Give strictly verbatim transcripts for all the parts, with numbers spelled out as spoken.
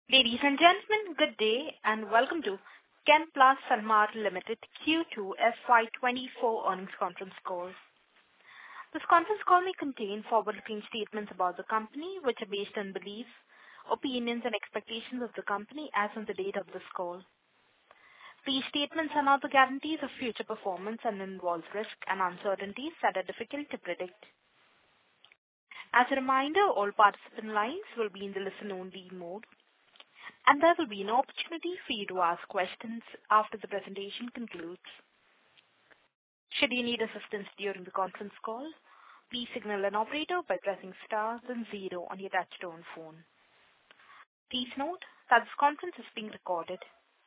Ladies and gentlemen, good day and welcome to Chemplast Sanmar Limited Q two F Y twenty-four earnings conference call. This conference call may contain forward-looking statements about the company, which are based on beliefs, opinions, and expectations of the company as on the date of this call. These statements are not the guarantees of future performance and involve risks and uncertainties that are difficult to predict. As a reminder, all participant lines will be in the listen-only mode, and there will be an opportunity for you to ask questions after the presentation concludes. Should you need assistance during the conference call, please signal an operator by pressing star then zero on your touchtone phone. Please note that this conference is being recorded.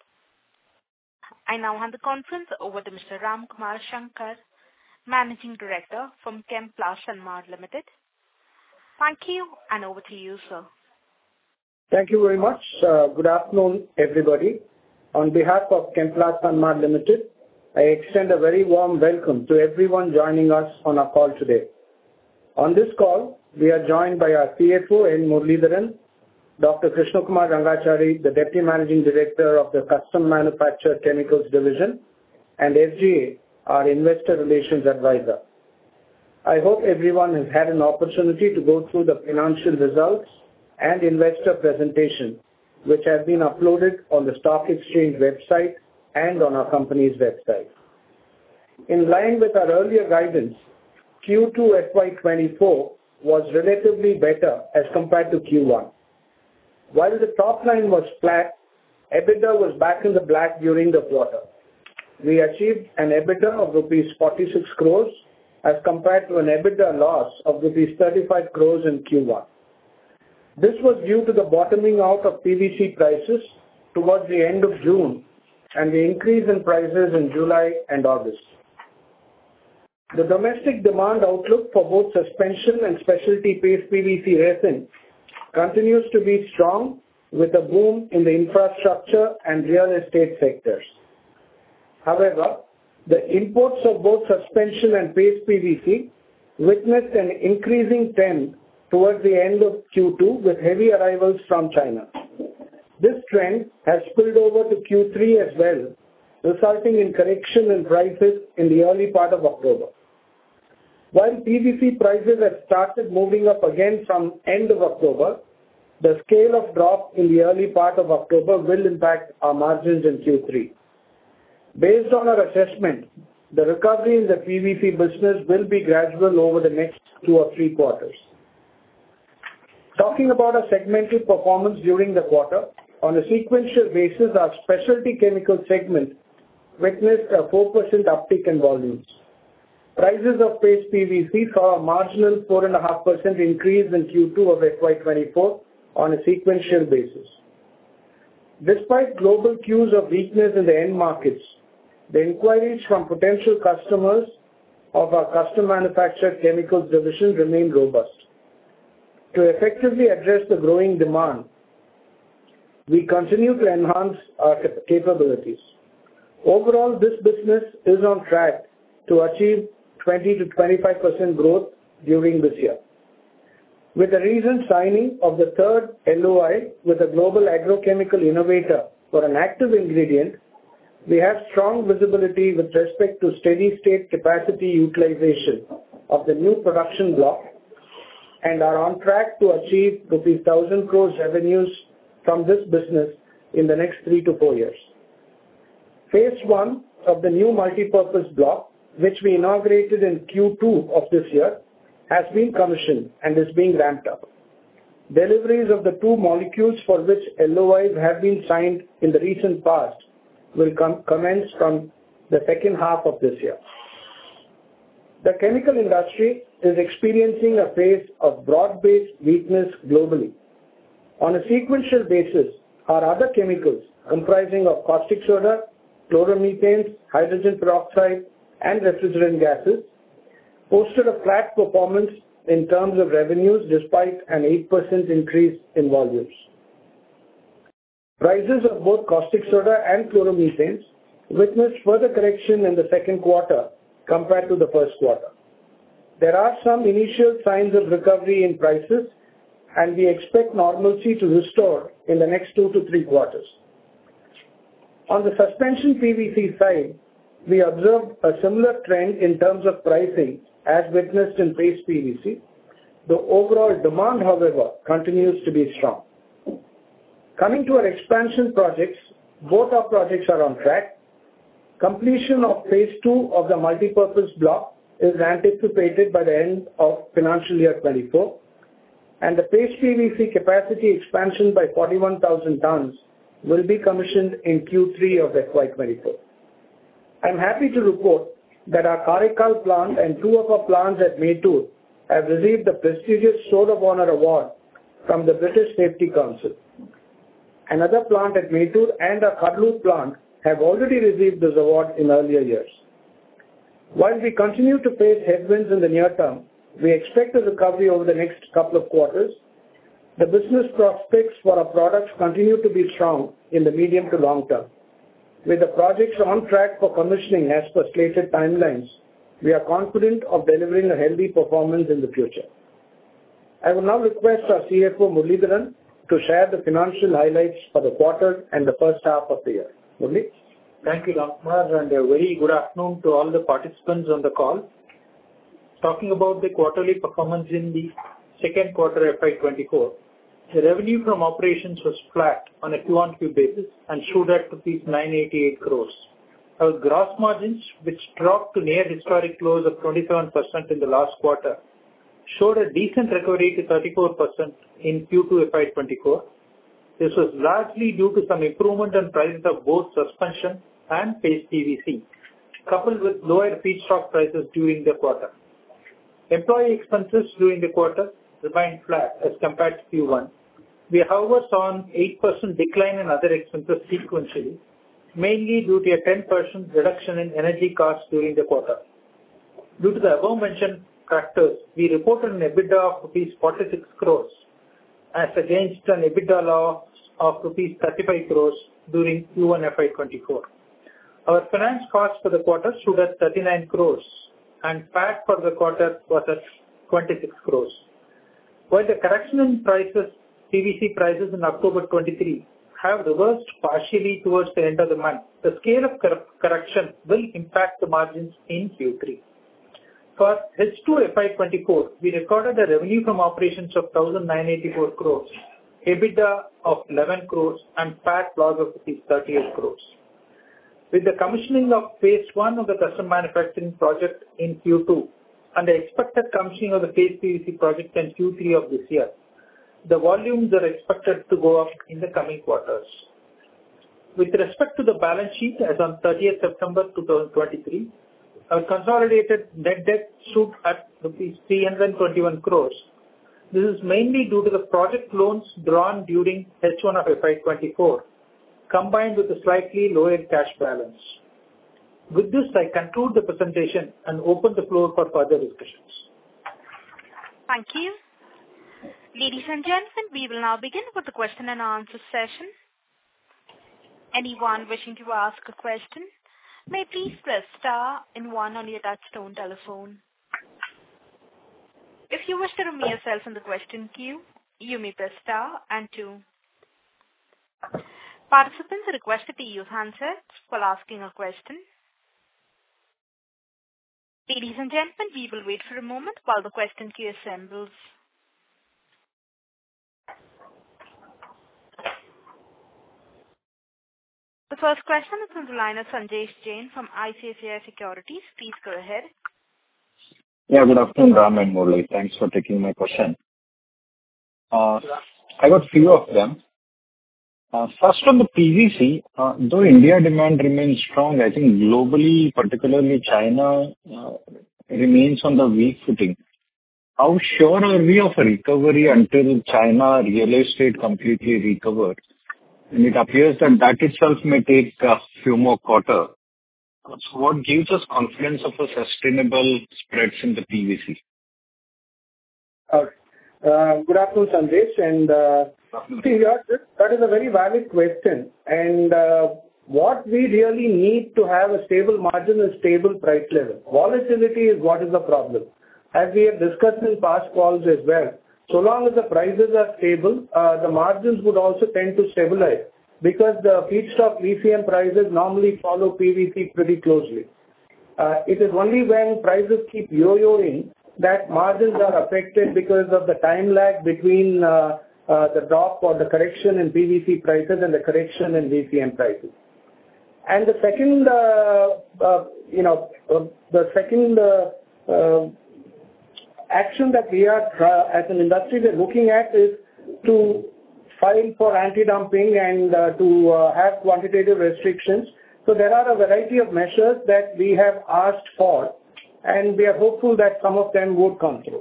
I now hand the conference over to Mister Ramkumar Shankar, Managing Director from Chemplast Sanmar Limited. Thank you, and over to you, sir. Thank you very much. Uh, good afternoon, everybody. On behalf of Chemplast Sanmar Limited, I extend a very warm welcome to everyone joining us on our call today. On this call, we are joined by our C F O, N. Muralidharan, Doctor Krishna Kumar Rangachari, the Deputy Managing Director of the Custom Manufactured Chemicals Division, and S G A, our Investor Relations Advisor. I hope everyone has had an opportunity to go through the financial results and investor presentation, which have been uploaded on the stock exchange website and on our company's website. In line with our earlier guidance, Q two F Y twenty-four was relatively better as compared to Q one. While the top line was flat, EBITDA was back in the black during the quarter. We achieved an EBITDA of rupees forty-six crores as compared to an EBITDA loss of rupees thirty-five crores in Q one. This was due to the bottoming out of P V C prices towards the end of June and the increase in prices in July and August. The domestic demand outlook for both suspension and specialty paste P V C resin continues to be strong, with a boom in the infrastructure and real estate sectors. However, the imports of both suspension and paste P V C witnessed an increasing trend towards the end of Q two with heavy arrivals from China. This trend has spilled over to Q three as well, resulting in correction in prices in the early part of October. While P V C prices have started moving up again from end of October, the scale of drop in the early part of October will impact our margins in Q three. Based on our assessment, the recovery in the P V C business will be gradual over the next two or three quarters. Talking about our segmental performance during the quarter, on a sequential basis, our specialty chemical segment witnessed a four percent uptick in volumes. Prices of paste P V C saw a marginal four point five percent increase in Q two of F Y twenty-four on a sequential basis. Despite global cues of weakness in the end markets, the inquiries from potential customers of our custom manufactured chemicals division remain robust. To effectively address the growing demand, we continue to enhance our capabilities. Overall, this business is on track to achieve twenty to twenty-five percent growth during this year. With the recent signing of the third L O I with a global agrochemical innovator for an active ingredient, we have strong visibility with respect to steady-state capacity utilization of the new production block and are on track to achieve rupees one thousand crores revenues from this business in the next three to four years. Phase one of the new multipurpose block, which we inaugurated in Q two of this year, has been commissioned and is being ramped up. Deliveries of the two molecules for which L O Is have been signed in the recent past will com- commence from the second half of this year. The chemical industry is experiencing a phase of broad-based weakness globally. On a sequential basis, our other chemicals comprising of caustic soda, chloromethanes, hydrogen peroxide, and refrigerant gases posted a flat performance in terms of revenues despite an eight percent increase in volumes. Prices of both caustic soda and chloromethanes witnessed further correction in the second quarter compared to the first quarter. There are some initial signs of recovery in prices and we expect normalcy to restore in the next two to three quarters. On the suspension P V C side, we observed a similar trend in terms of pricing as witnessed in paste P V C. The overall demand, however, continues to be strong. Coming to our expansion projects, both our projects are on track. Completion of phase two of the multipurpose block is anticipated by the end of financial year twenty-four, and the paste P V C capacity expansion by forty-one thousand tons will be commissioned in Q three of F Y twenty-four. I'm happy to report that our Karaikal plant and two of our plants at Mettur have received the prestigious Sword of Honor Award from the British Safety Council. Another plant at Mettur and our Kadlur plant have already received this award in earlier years. While we continue to face headwinds in the near term, we expect a recovery over the next couple of quarters. The business prospects for our products continue to be strong in the medium to long term. With the projects on track for commissioning as per stated timelines, we are confident of delivering a healthy performance in the future. I will now request our C F O Muralidharan to share the financial highlights for the quarter and the first half of the year. Murali? Thank you, Ramkumar, and a very good afternoon to all the participants on the call. Talking about the quarterly performance in the second quarter F Y twenty-four, the revenue from operations was flat on a Q on Q basis and stood at rupees nine eighty-eight crores. Our gross margins, which dropped to near historic lows of twenty-seven percent in the last quarter, showed a decent recovery to thirty-four percent in Q two F Y twenty-four. This was largely due to some improvement in prices of both suspension and paste P V C, coupled with lower feedstock prices during the quarter. Employee expenses during the quarter remained flat as compared to Q one. We, however, saw an eight percent decline in other expenses sequentially, mainly due to a ten percent reduction in energy costs during the quarter. Due to the above-mentioned factors, we reported an EBITDA of rupees forty-six crores as against an EBITDA loss of rupees thirty-five crores during Q one F Y twenty-four. Our finance cost for the quarter stood at thirty-nine crores and P A T for the quarter was at twenty-six crores. While the correction in prices, P V C prices in October twenty-three have reversed partially towards the end of the month, the scale of cor- correction will impact the margins in Q three. For H two F Y twenty-four, we recorded a revenue from operations of one thousand nine hundred eighty-four crores, EBITDA of eleven crores and P A T loss of thirty-eight crores. With the commissioning of phase one of the custom manufacturing project in Q two and the expected commissioning of the phase P V C project in Q three of this year, the volumes are expected to go up in the coming quarters. With respect to the balance sheet as on thirtieth September twenty twenty-three, our consolidated net debt stood at rupees three hundred twenty-one crores. This is mainly due to the project loans drawn during H one of F Y twenty-four, combined with a slightly lower cash balance. With this, I conclude the presentation and open the floor for further discussions. Thank you. Ladies and gentlemen, we will now begin with the question and answer session. Anyone wishing to ask a question may please press star and one on your touchtone telephone. If you wish to remove yourself from the question queue, you may press star and two. Participants are requested to use handsets while asking a question. Ladies and gentlemen, we will wait for a moment while the question queue assembles. The first question is from the line of Sanjesh Jain from I C I C I Securities. Please go ahead. Yeah, good afternoon, Ram and Murali. Thanks for taking my question. Uh, I got few of them. Uh, first on the P V C, uh, though India demand remains strong, I think globally, particularly China, uh, remains on the weak footing. How sure are we of a recovery until China real estate completely recovers? And it appears that that itself may take a few more quarters. So what gives us confidence of a sustainable spreads in the P V C? All right. Uh, good afternoon, Sanjesh. And uh, see, yeah, that is a very valid question. And uh, what we really need to have a stable margin is stable price level. Volatility is what is the problem. As we have discussed in past calls as well, so long as the prices are stable, uh, the margins would also tend to stabilize because the feedstock V C M prices normally follow P V C pretty closely. Uh, it is only when prices keep yo-yoing that margins are affected because of the time lag between uh, uh, the drop or the correction in P V C prices and the correction in V C M prices. And the second, uh, uh, you know, uh, the second uh, uh, action that we are, uh, as an industry, we're looking at is to file for anti-dumping and uh, to uh, have quantitative restrictions. So there are a variety of measures that we have asked for, and we are hopeful that some of them would come through.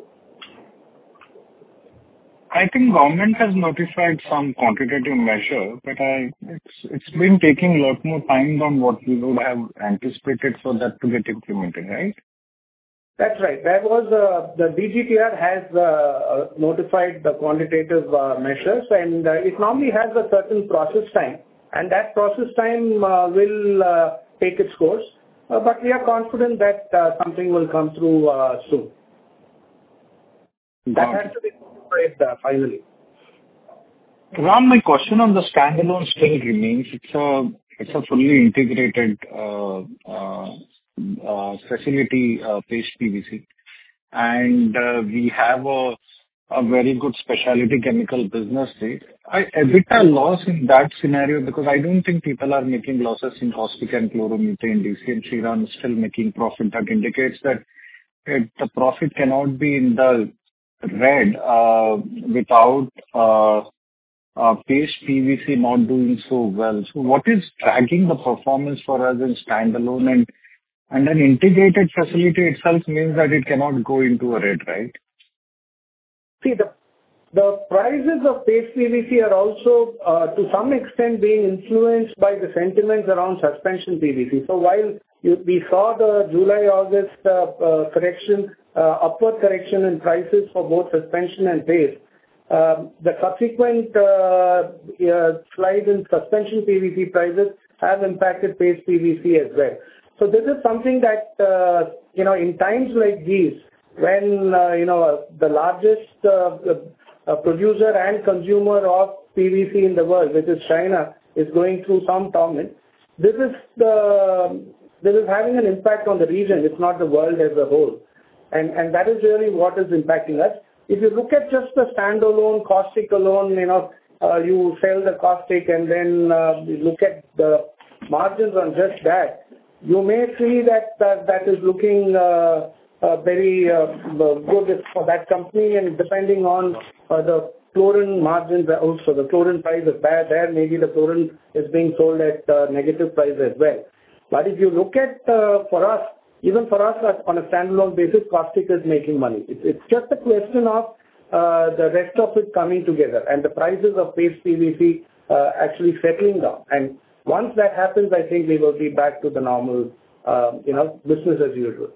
I think government has notified some quantitative measure, but I, it's it's been taking a lot more time than what we would have anticipated for that to get implemented, right? That's right. There was uh, the D G T R has uh, notified the quantitative uh, measures, and uh, it normally has a certain process time, and that process time uh, will uh, take its course. Uh, but we are confident that uh, something will come through uh, soon. That has to be notified uh, finally. Ram, my question on the standalone still remains. It's a it's a fully integrated uh, uh, uh, facility, uh, paste P V C, and uh, we have a a very good specialty chemical business there. I EBITDA loss in that scenario, because I don't think people are making losses in caustic and chloromethane. D C and Shriram is still making profit. That indicates that it, the profit cannot be in the red uh, without uh, uh, paste P V C not doing so well. So what is dragging the performance for us in standalone? And and an integrated facility itself means that it cannot go into a red, right? See, the the prices of paste P V C are also uh, to some extent being influenced by the sentiments around suspension P V C. So while you, we saw the July-August uh, uh, correction, uh, upward correction in prices for both suspension and paste, um, the subsequent uh, uh, slide in suspension P V C prices have impacted paste P V C as well. So this is something that, uh, you know, in times like these, when, uh, you know, the largest uh, uh, producer and consumer of P V C in the world, which is China, is going through some torment, this is the, this is having an impact on the region. It's not the world as a whole. And, and that is really what is impacting us. If you look at just the standalone caustic alone, you know, uh, you sell the caustic and then uh, you look at the margins on just that, you may see that uh, that is looking uh, uh, very uh, good for that company, and depending on uh, the chlorine margins also, the chlorine price is bad there, maybe the chlorine is being sold at uh, negative price as well. But if you look at, uh, for us, even for us on a standalone basis, caustic is making money. It's, it's just a question of uh, the rest of it coming together and the prices of paste P V C uh, actually settling down. And once that happens, I think we will be back to the normal, uh, you know, business as usual.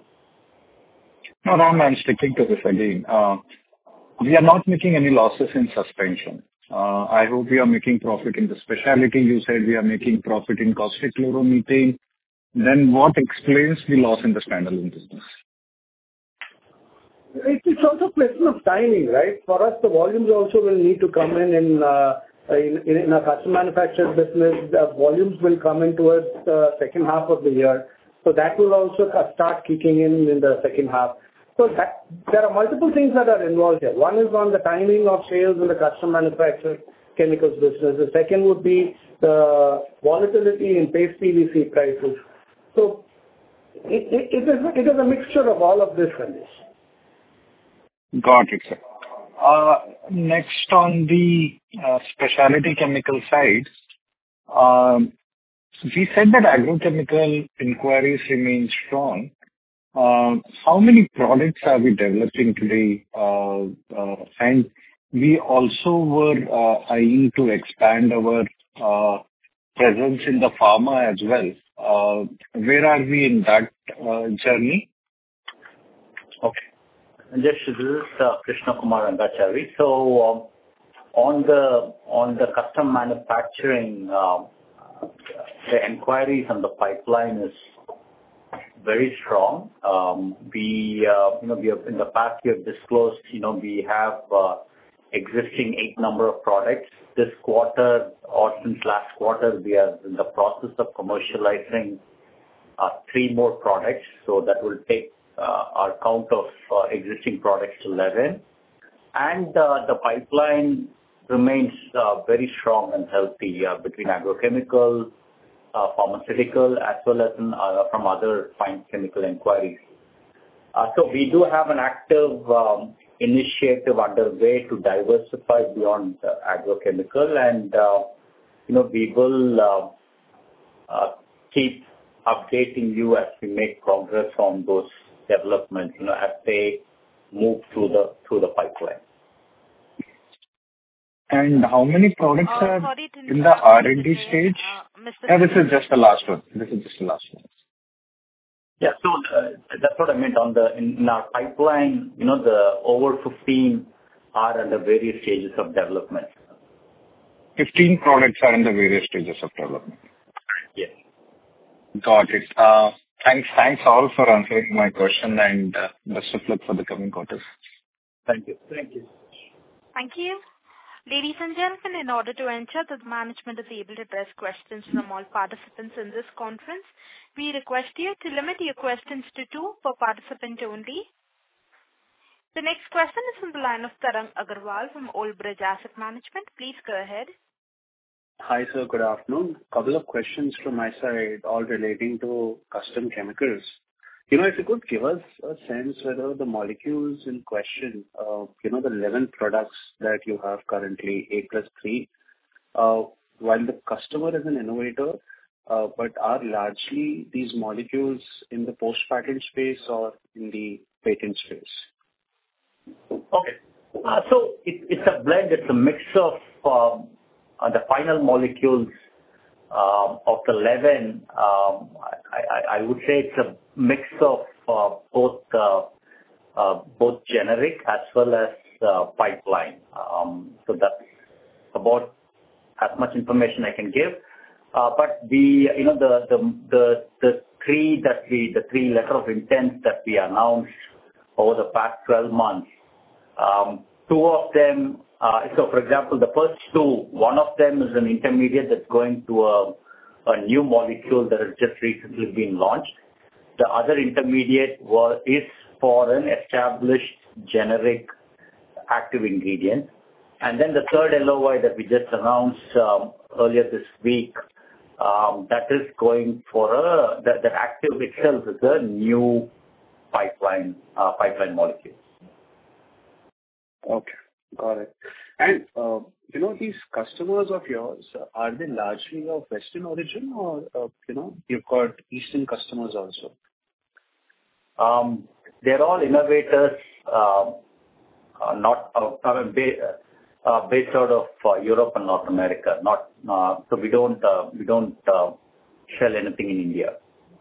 No, Ram, I'm sticking to this again. Uh, we are not making any losses in suspension. Uh, I hope we are making profit in the specialty. You said we are making profit in caustic chloromethane. Then what explains the loss in the standalone business? It's also a question of timing, right? For us, the volumes also will need to come in in uh, in, in, in a custom manufactured business. The volumes will come in towards the second half of the year. So that will also start kicking in in the second half. So that, there are multiple things that are involved here. One is on the timing of sales in the custom manufactured chemicals business. The second would be the volatility in paste P V C prices. So it, it, it, is, it is a mixture of all of this and this. Got it, sir. Uh, next on the uh, specialty chemical side, um, we said that agrochemical inquiries remain strong. Uh, how many products are we developing today? Uh, uh, and we also were uh, eyeing to expand our uh, presence in the pharma as well. Uh, where are we in that uh, journey? Okay. Yes, this is uh, Krishna Kumar Rangachari. So um, on the on the custom manufacturing, um, the inquiries and the pipeline is very strong. Um, we uh, you know we have in the past we have disclosed you know we have uh, existing eight number of products. This quarter or since last quarter, we are in the process of commercializing uh, three more products. So that will take uh, our count of uh, existing products to eleven. And uh, the pipeline remains uh, very strong and healthy uh, between agrochemical, uh, pharmaceutical, as well as in, uh, from other fine chemical inquiries. Uh, so we do have an active um, initiative underway to diversify beyond uh, agrochemical, and uh, you know we will uh, uh, keep updating you as we make progress on those developments. You know as they move through the through the pipeline. And how many products Uh, are sorry to in the interrupt, R and D Mister stage? Uh, Mister Yeah, this is just the last one. This is just the last one. Yeah, so uh, that's what I meant on the in, in our pipeline. You know, the over fifteen are under various stages of development. fifteen products are in the various stages of development. Yes. Got it. Uh, Thanks, thanks all for answering my question, and uh, best of luck for the coming quarters. Thank you. Thank you. Thank you. Ladies and gentlemen, in order to ensure that the management is able to address questions from all participants in this conference, we request you to limit your questions to two per participant only. The next question is from the line of Tarang Agarwal from Old Bridge Asset Management. Please go ahead. Hi, sir. Good afternoon. Couple of questions from my side, all relating to custom chemicals. You know, if you could give us a sense whether the molecules in question, uh, you know, the eleven products that you have currently, eight plus three, uh, while the customer is an innovator, uh, but are largely these molecules in the post-patent space or in the patent space? Okay. Uh, so it, it's a blend. It's a mix of um, uh, the final molecules um, of the eleven. Um, I, I, I would say it's a mix of uh, both uh, uh, both generic as well as uh, pipeline. Um, so that's about as much information I can give. Uh, but the you know the the the the three that we the three letter of intent that we announced over the past twelve months. Um, two of them. Uh, so, for example, the first two, one of them is an intermediate that's going to a, a new molecule that has just recently been launched. The other intermediate was is for an established generic active ingredient. And then the third L O I that we just announced um, earlier this week, um, that is going for a, that, that active itself is a new pipeline, uh, pipeline molecule. Okay, got it. And, uh, you know, these customers of yours, uh, are they largely of Western origin or, uh, you know, you've got Eastern customers also? Um, they're all innovators, uh, uh, not uh, I mean, ba- uh, based out of uh, Europe and North America. Not uh, so we don't uh, we don't uh, sell anything in India.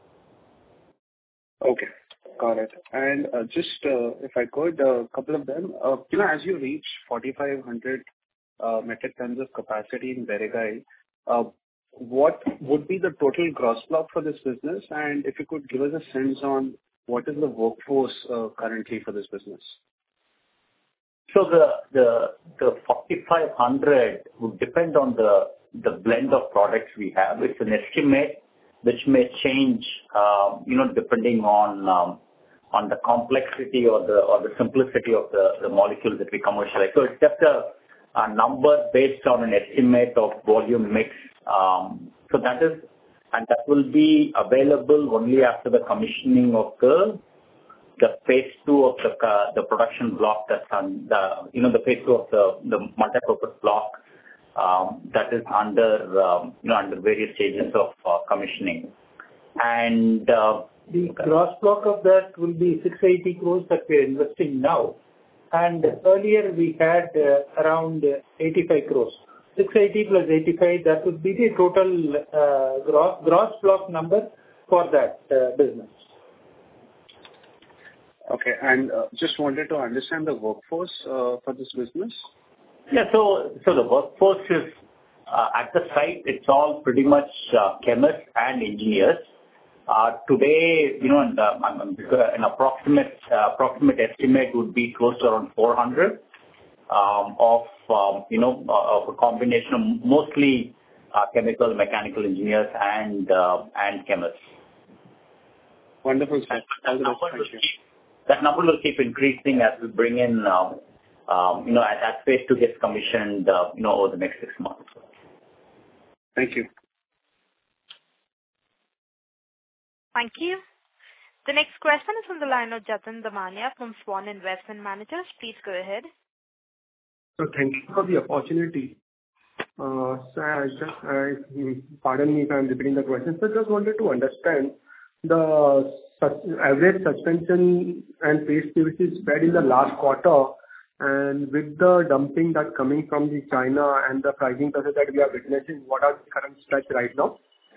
Okay. Got it. And uh, just uh, if I could, a uh, couple of them, uh, you know, as you reach forty-five hundred uh, metric tons of capacity in Berigai, uh, what would be the total gross block for this business? And if you could give us a sense on what is the workforce uh, currently for this business? So the the the forty-five hundred would depend on the the blend of products we have. It's an estimate which may change, um, you know, depending on um, on the complexity or the or the simplicity of the, the molecules that we commercialize. So it's just a, a number based on an estimate of volume mix. Um, so that is, and that will be available only after the commissioning of the the phase two of the uh, the production block that's on the you know the phase two of the the multi-purpose block um, that is under um, you know under various stages of uh, commissioning. And uh, the gross block of that will be six hundred eighty crores that we are investing now. And earlier we had uh, around eighty-five crores. six hundred eighty plus eighty-five, that would be the total uh, gross, gross block number for that uh, business. Okay. And uh, just wanted to understand the workforce uh, for this business. Yeah. So so the workforce is uh, at the site, it's all pretty much uh, chemists and engineers. Uh, today, you know, an, uh, an approximate uh, approximate estimate would be close to around four hundred. um, of, um, you know, uh, of a combination of mostly uh, chemical, mechanical engineers and uh, and chemists. Wonderful, sir. That, that, number will keep, that number will keep increasing as we bring in, um, um, you know, as, as phase two gets commissioned, uh, you know, over the next six months. Thank you. Thank you. The next question is on the line of Jatin Damania from Swan Investment Managers. Please go ahead. So thank you for the opportunity. Uh, sir, I just, I, pardon me if I'm repeating the question. So just wanted to understand the average suspension and paste P V C spread in the last quarter, and with the dumping that's coming from the China and the pricing pressure that we are witnessing, what are the current spreads right now?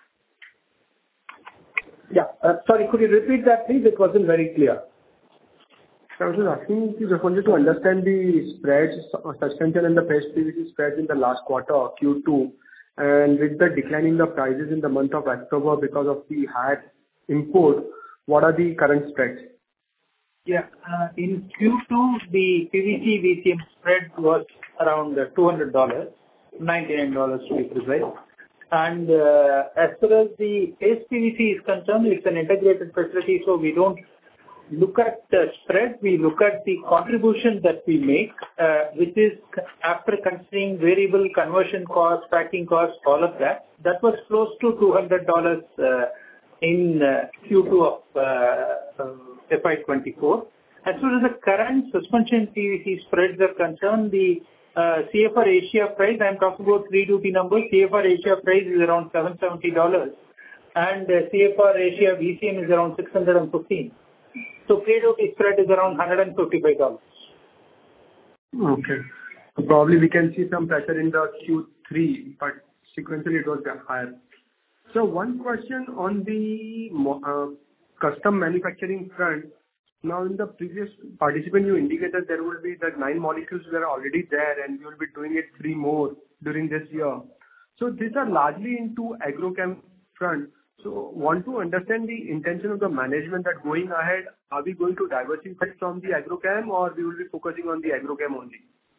Yeah. Uh, sorry, could you repeat that, please? It wasn't very clear. I was just asking, just wanted to understand the spreads, suspension and the paste P V C spreads in the last quarter, Q two, and with the decline in the prices in the month of October because of the high import, what are the current spreads? Yeah. Uh, in Q two, the P V C V C M spread was around two hundred dollars, ninety-nine dollars to be precise. And uh, as far as the paste P V C is concerned, it's an integrated facility, so we don't look at the spread. We look at the contribution that we make, uh, which is after considering variable conversion costs, packing costs, all of that. That was close to two hundred dollars uh, in uh, Q two of uh, uh, F Y twenty-four. As far as the current suspension P V C spreads are concerned, the uh, C F R Asia price, I'm talking about pre-duty numbers, C F R Asia price is around seven hundred seventy dollars and uh, C F R Asia V C M is around six hundred fifteen dollars. So pre-duty spread is around one hundred fifty-five dollars. Okay. So probably we can see some pressure in the Q three, but sequentially it was higher. So one question on the uh, custom manufacturing front. Now, in the previous participant, you indicated there will be that nine molecules that are already there, and you will be doing it three more during this year. So these are largely into agrochem front. So want to understand the intention of the management that going ahead, are we going to diversify from the agrochem, or we will be focusing on the agrochem only?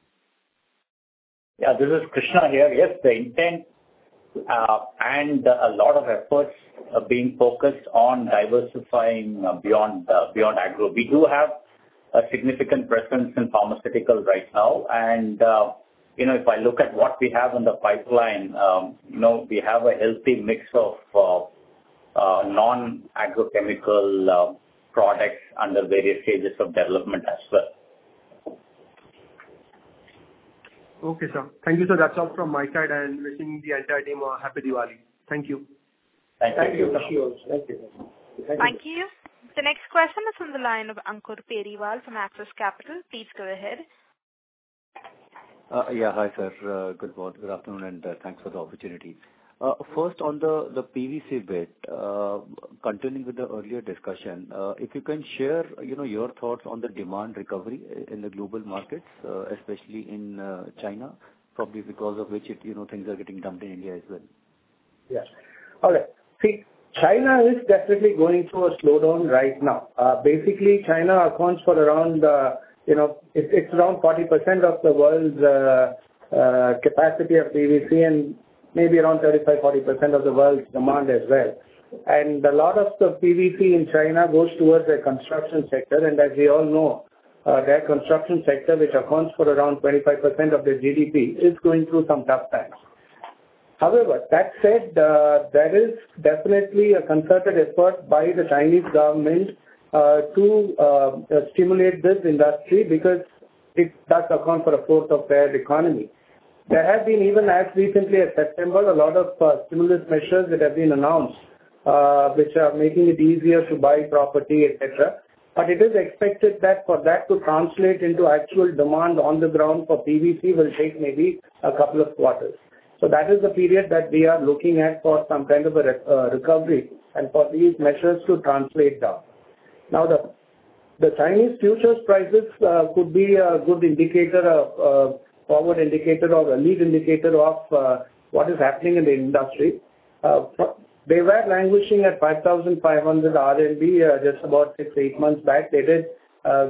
Yeah, this is Krishna here. Yes, the intent uh, and a lot of efforts are being focused on diversifying uh, beyond uh, beyond agro. We do have a significant presence in pharmaceutical right now, and uh, you know, if I look at what we have in the pipeline, um, you know, we have a healthy mix of uh, uh, non-agrochemical uh, products under various stages of development as well. Okay, sir. Thank you, sir. That's all from my side, and wishing the entire team a happy Diwali. Thank you. Thank, Thank you. you. Thank you. Thank you. Thank Thank you. you. The next question is on the line of Ankur Periwal from Axis Capital. Please go ahead. Uh, yeah, hi, sir. Uh, good morning, good afternoon, and uh, thanks for the opportunity. Uh, first, on the, the P V C bit, uh, continuing with the earlier discussion, uh, if you can share, you know, your thoughts on the demand recovery in the global markets, uh, especially in uh, China, probably because of which it, you know, things are getting dumped in India as well. Yes. All right. See, China is definitely going through a slowdown right now. Uh, basically, China accounts for around, uh, you know, it, it's around forty percent of the world's uh, uh, capacity of P V C and maybe around thirty-five to forty percent of the world's demand as well. And a lot of the P V C in China goes towards the construction sector. And as we all know, uh, their construction sector, which accounts for around twenty-five percent of their G D P, is going through some tough times. However, that said, uh, there is definitely a concerted effort by the Chinese government uh, to uh, stimulate this industry because it does account for a fourth of their economy. There have been, even as recently as September, a lot of uh, stimulus measures that have been announced, uh, which are making it easier to buy property, et cetera. But it is expected that for that to translate into actual demand on the ground for P V C will take maybe a couple of quarters. So that is the period that we are looking at for some kind of a re- uh, recovery and for these measures to translate down. Now, the the Chinese futures prices uh, could be a good indicator, a, a forward indicator or a lead indicator of uh, what is happening in the industry. Uh, they were languishing at five thousand five hundred R M B uh, just about six, eight months back. They did uh,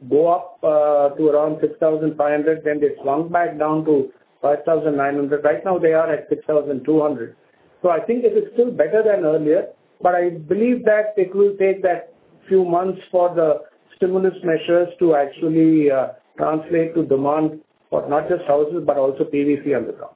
go up uh, to around six thousand five hundred, then they swung back down to five thousand nine hundred. Right now they are at six thousand two hundred. So I think it is still better than earlier, but I believe that it will take that few months for the stimulus measures to actually uh, translate to demand for not just houses but also P V C underground.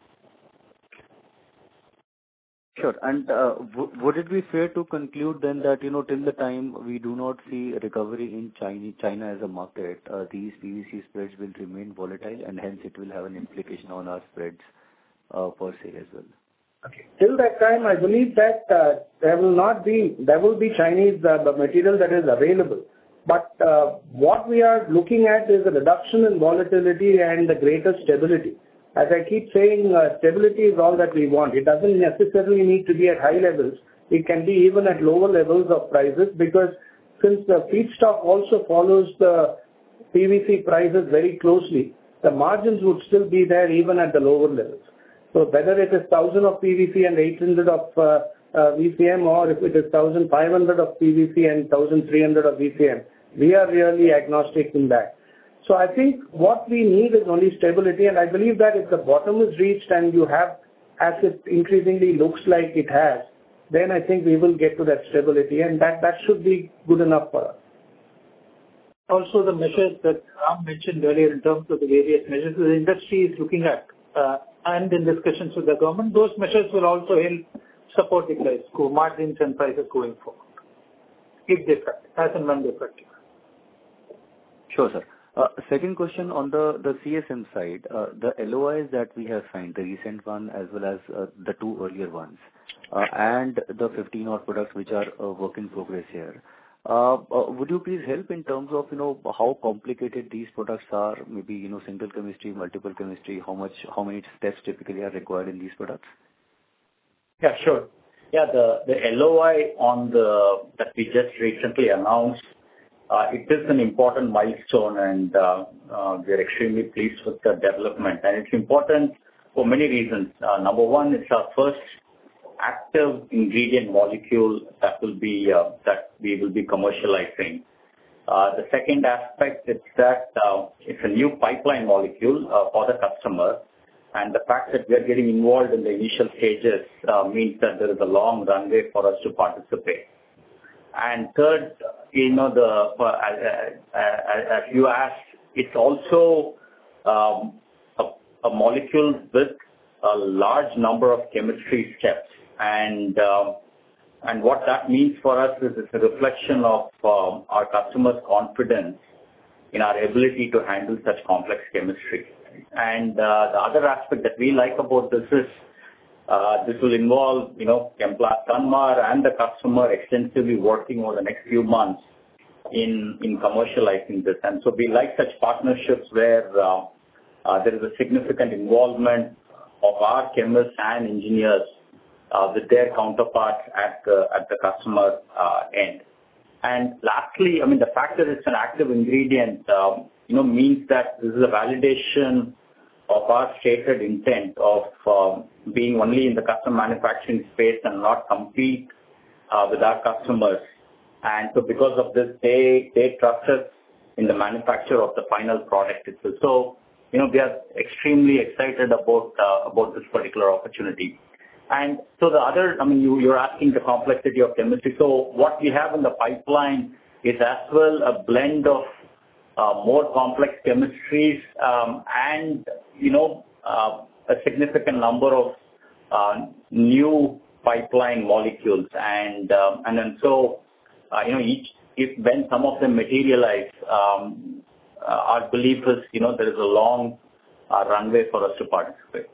Sure. And uh, w- would it be fair to conclude then that, you know, till the time we do not see recovery in China, China as a market, uh, these P V C spreads will remain volatile and hence it will have an implication on our spreads uh, per se as well? Okay. Till that time, I believe that uh, there will not be, there will be Chinese uh, the material that is available. But uh, what we are looking at is a reduction in volatility and the greater stability. As I keep saying, uh, stability is all that we want. It doesn't necessarily need to be at high levels. It can be even at lower levels of prices, because since the feedstock also follows the P V C prices very closely, the margins would still be there even at the lower levels. So whether it is one thousand of P V C and eight hundred of uh, uh, V C M, or if it is one thousand five hundred of P V C and one thousand three hundred of V C M, we are really agnostic in that. So I think what we need is only stability, and I believe that if the bottom is reached and you have, as it increasingly looks like it has, then I think we will get to that stability, and that, that should be good enough for us. Also, the measures that Ram mentioned earlier in terms of the various measures the industry is looking at uh, and in discussions with the government, those measures will also help support the price, margins and prices going forward, if they practice, as and when they practice. Sure, sir. Uh, second question on the, the C S M side, uh, the L O Is that we have signed, the recent one as well as uh, the two earlier ones, uh, and the fifteen odd products which are uh, work in progress here. Uh, uh, would you please help in terms of, you know, how complicated these products are, maybe, you know, single chemistry, multiple chemistry, how much, how many steps typically are required in these products? Yeah, sure. Yeah, the, the L O I on the, that we just recently announced, Uh, it is an important milestone, and uh, uh, we are extremely pleased with the development. And it's important for many reasons. Uh, number one, it's our first active ingredient molecule that will be uh, that we will be commercializing. Uh, the second aspect is that uh, it's a new pipeline molecule uh, for the customer, and the fact that we are getting involved in the initial stages uh, means that there is a long runway for us to participate. And third, you know, the uh, as, as you asked, it's also um, a, a molecule with a large number of chemistry steps, and um, and what that means for us is it's a reflection of um, our customers' confidence in our ability to handle such complex chemistry. And uh, the other aspect that we like about this is, Uh, this will involve, you know, Chemplast Sanmar and the customer extensively working over the next few months in, in commercializing this. And so we like such partnerships where uh, uh, there is a significant involvement of our chemists and engineers uh, with their counterparts at the, at the customer uh, end. And lastly, I mean, the fact that it's an active ingredient, um, you know, means that this is a validation of our stated intent of um, being only in the custom manufacturing space and not compete uh, with our customers. And so because of this, they, they trust us in the manufacture of the final product itself. So, you know, we are extremely excited about, uh, about this particular opportunity. And so the other, I mean, you, you're asking the complexity of chemistry. So what we have in the pipeline is as well a blend of Uh, more complex chemistries um, and, you know, uh, a significant number of uh, new pipeline molecules. And um, and then so, uh, you know, each, if when some of them materialize, um, uh, our belief is, you know, there is a long uh, runway for us to participate.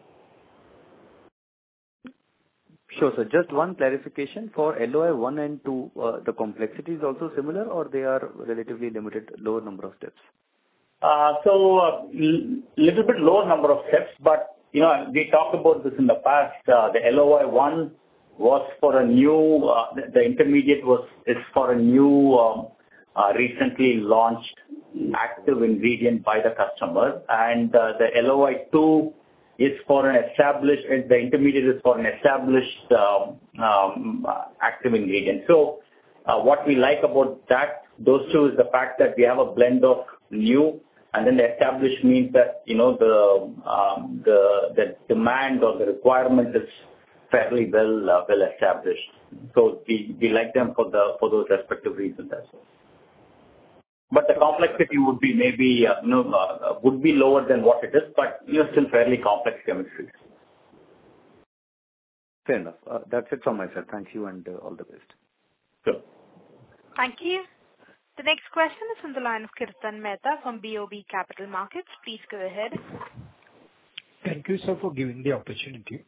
Sure, sir. Just one clarification. For L O I one and two, uh, the complexity is also similar, or they are relatively limited, lower number of steps? Uh, so, a uh, little bit lower number of steps, but, you know, we talked about this in the past. Uh, the L O I one was for a new, uh, the, the intermediate was is for a new, um, uh, recently launched active ingredient by the customer, and uh, the L O I two is for an established, the intermediate is for an established um, um, active ingredient. So uh, what we like about that those two is the fact that we have a blend of new, and then the established means that, you know, the um, the the demand or the requirement is fairly well uh, well established. So we, we like them for the for those respective reasons as well. But the complexity would be maybe uh, you know uh, would be lower than what it is, but you know still fairly complex chemistries. Fair enough. Uh, that's it from my side. Thank you and uh, all the best. Sure. Thank you. The next question is from the line of Kirtan Mehta from B O B Capital Markets. Please go ahead. Thank you, sir, for giving the opportunity.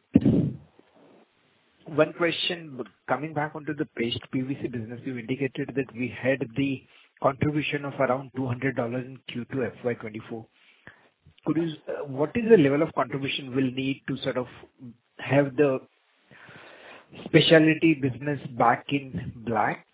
One question, coming back onto the paste P V C business, you indicated that we had the contribution of around two hundred dollars in Q two F Y twenty-four. Could you, uh, what is the level of contribution we'll need to sort of have the specialty business back in black?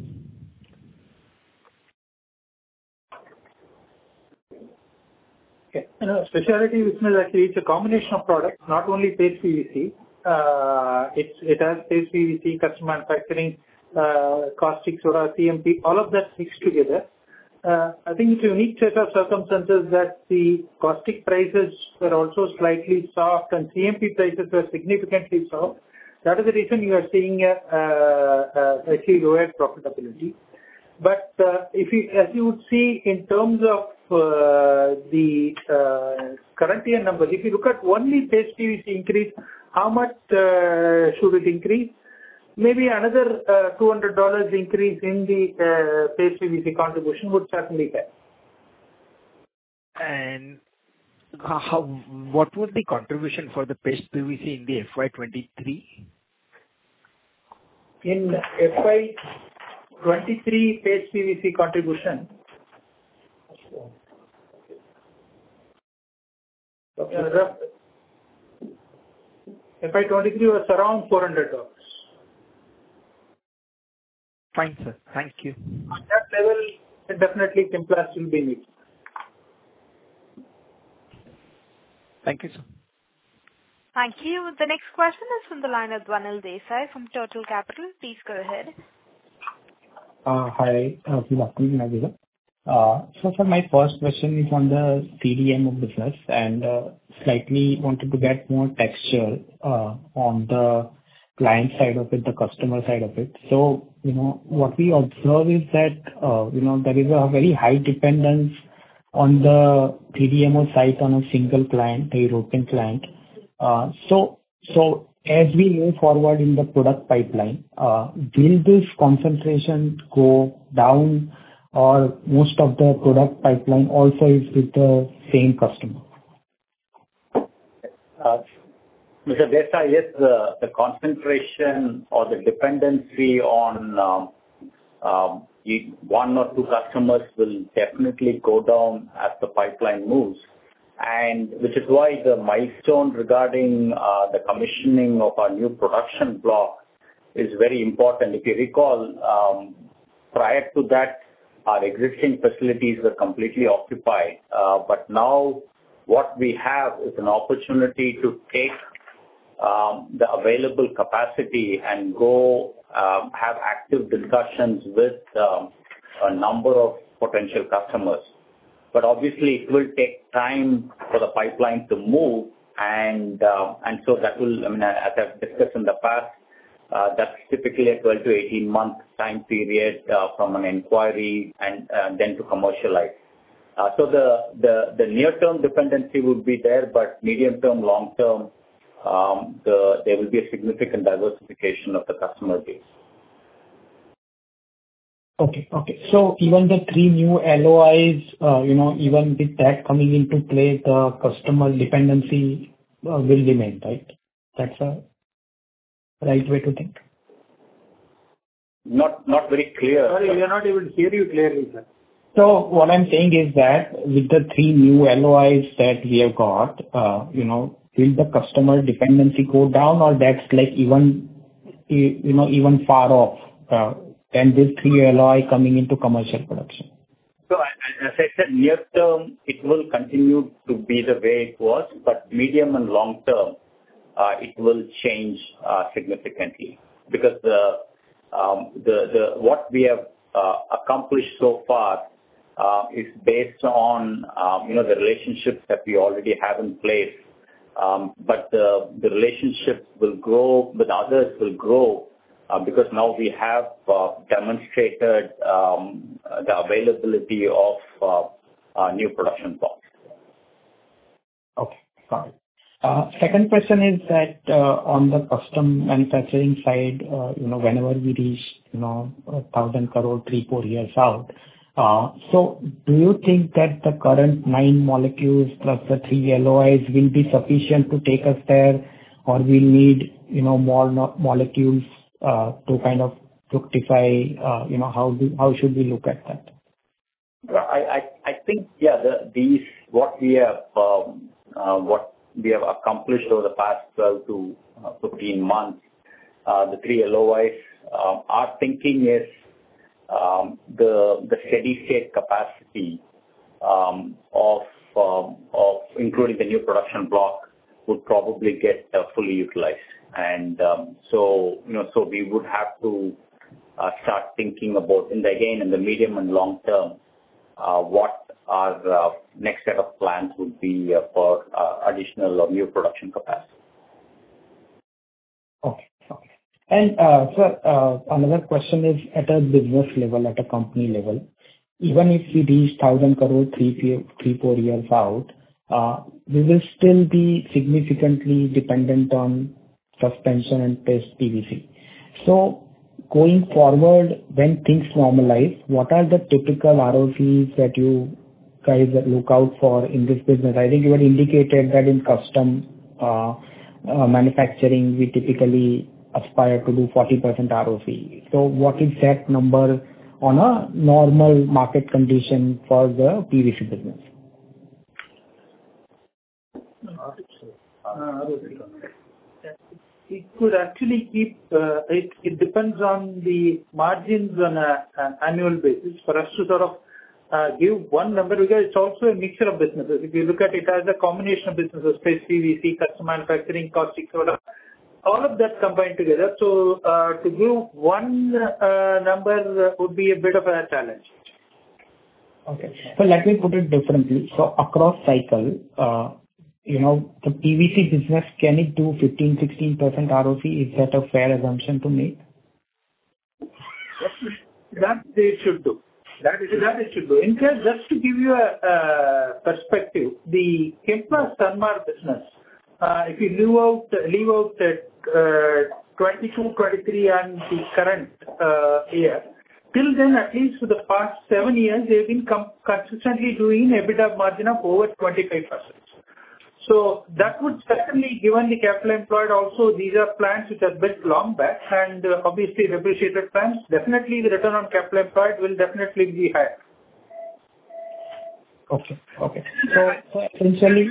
Okay. You know, specialty business actually it's a combination of products, not only paste P V C. Uh, it's, it has paste P V C, custom manufacturing, uh, caustic soda, C M P, all of that mixed together. Uh, I think it's a unique set of circumstances that the caustic prices were also slightly soft and C M P prices were significantly soft. That is the reason you are seeing a, uh, uh, actually lower profitability. But uh, if you, as you would see in terms of uh, the uh, current year numbers, if you look at only paste P V C increase, how much uh, should it increase? Maybe another uh, two hundred dollars increase in the uh, paste P V C contribution would certainly help. And how, what was the contribution for the paste P V C in the F Y twenty-three? In F Y twenty-three paste P V C contribution, uh, F Y twenty-three was around four hundred dollars. Fine, sir. Thank you. On that level, definitely Chemplast will be needed. Thank you, sir. Thank you. The next question is from the line of Dwanil Desai from Turtle Capital. Please go ahead. Uh, hi, uh, good afternoon, everyone. Uh, so, sir, my first question is on the C D M O business and uh, slightly wanted to get more texture uh, on the client side of it, the customer side of it. So, you know, what we observe is that, uh, you know, there is a very high dependence on the C D M O side on a single client, the European client. Uh, so, so as we move forward in the product pipeline, uh, will this concentration go down, or most of the product pipeline also is with the same customer? Uh, Mister Desai, yes, the, the concentration or the dependency on um, um, one or two customers will definitely go down as the pipeline moves, and which is why the milestone regarding uh, the commissioning of our new production block is very important. If you recall, um, prior to that, our existing facilities were completely occupied, uh, but now what we have is an opportunity to take um, the available capacity and go um, have active discussions with um, a number of potential customers. But obviously, it will take time for the pipeline to move, and uh, and so that will, I mean, as I've discussed in the past, uh, that's typically a twelve to eighteen month time period uh, from an inquiry and uh, then to commercialize. Uh, so the, the, the near-term dependency would be there, but medium-term, long-term, um, the, there will be a significant diversification of the customer base. Okay. Okay. So even the three new L O Is, uh, you know, even with that coming into play, the customer dependency uh, will remain, right? That's a right way to think? Not not very clear. Sorry, we are not able to hear you clearly, sir. So what I'm saying is that with the three new L O Is that we have got, uh, you know, will the customer dependency go down, or that's like even, you know, even far off, uh, than this three L O I coming into commercial production? So as I said, near term, it will continue to be the way it was, but medium and long term, uh, it will change uh, significantly, because the um, the the what we have uh, accomplished so far uh, is based on um, you know the relationships that we already have in place. Um, but the, the relationship will grow with others will grow uh, because now we have uh, demonstrated um, the availability of uh, uh, new production blocks. Okay, got it. Uh, Second question is that uh, on the custom manufacturing side, uh, you know, whenever we reach, you know, one thousand crore three, four years out, uh, so do you think that the current nine molecules plus the three L O Is will be sufficient to take us there, or we'll need, you know, more no- molecules uh, to kind of fructify, uh, you know, how do, how should we look at that? I, I, I think, yeah, the, these, what we have, um, uh, what we have accomplished over the past twelve to fifteen months, uh, the three L O Is, um, our thinking is um, the the steady state capacity um, of um, of including the new production block would probably get uh, fully utilized, and um, so you know so we would have to uh, start thinking about in the again in the medium and long term uh, what our uh, next set of plans would be uh, for uh, additional or new production capacity. Okay. Okay. And, uh, sir, uh, another question is at a business level, at a company level, even if we reach one thousand crore three, three, four years out, uh, we will still be significantly dependent on suspension and paste P V C. So going forward, when things normalize, what are the typical R O Cs that you guys look out for in this business? I think you had indicated that in custom uh, uh, manufacturing, we typically aspire to do forty percent R O C. So what is that number on a normal market condition for the P V C business? Uh, it could actually keep, uh, it, it depends on the margins on a, an annual basis for us to sort of uh, give one number, because it's also a mixture of businesses. If you look at it as a combination of businesses, space P V C, custom manufacturing, caustic soda, all of that combined together. So uh, to give one uh, number would be a bit of a challenge. Okay. So let me put it differently. So across cycle, uh, you know, the P V C business, can it do fifteen, sixteen percent R O C? Is that a fair assumption to make? That they should do. That is that it should do. In fact, just to give you a uh, perspective, the Chemplast Sanmar business, uh, if you leave out leave out uh, twenty-two, twenty-three and the current uh, year, till then, at least for the past seven years, they've been com- consistently doing EBITDA margin of over twenty-five percent. So that would certainly, given the capital employed also, these are plants which are built long back and uh, obviously depreciated plants, definitely the return on capital employed will definitely be higher. Okay. Okay. So, so essentially,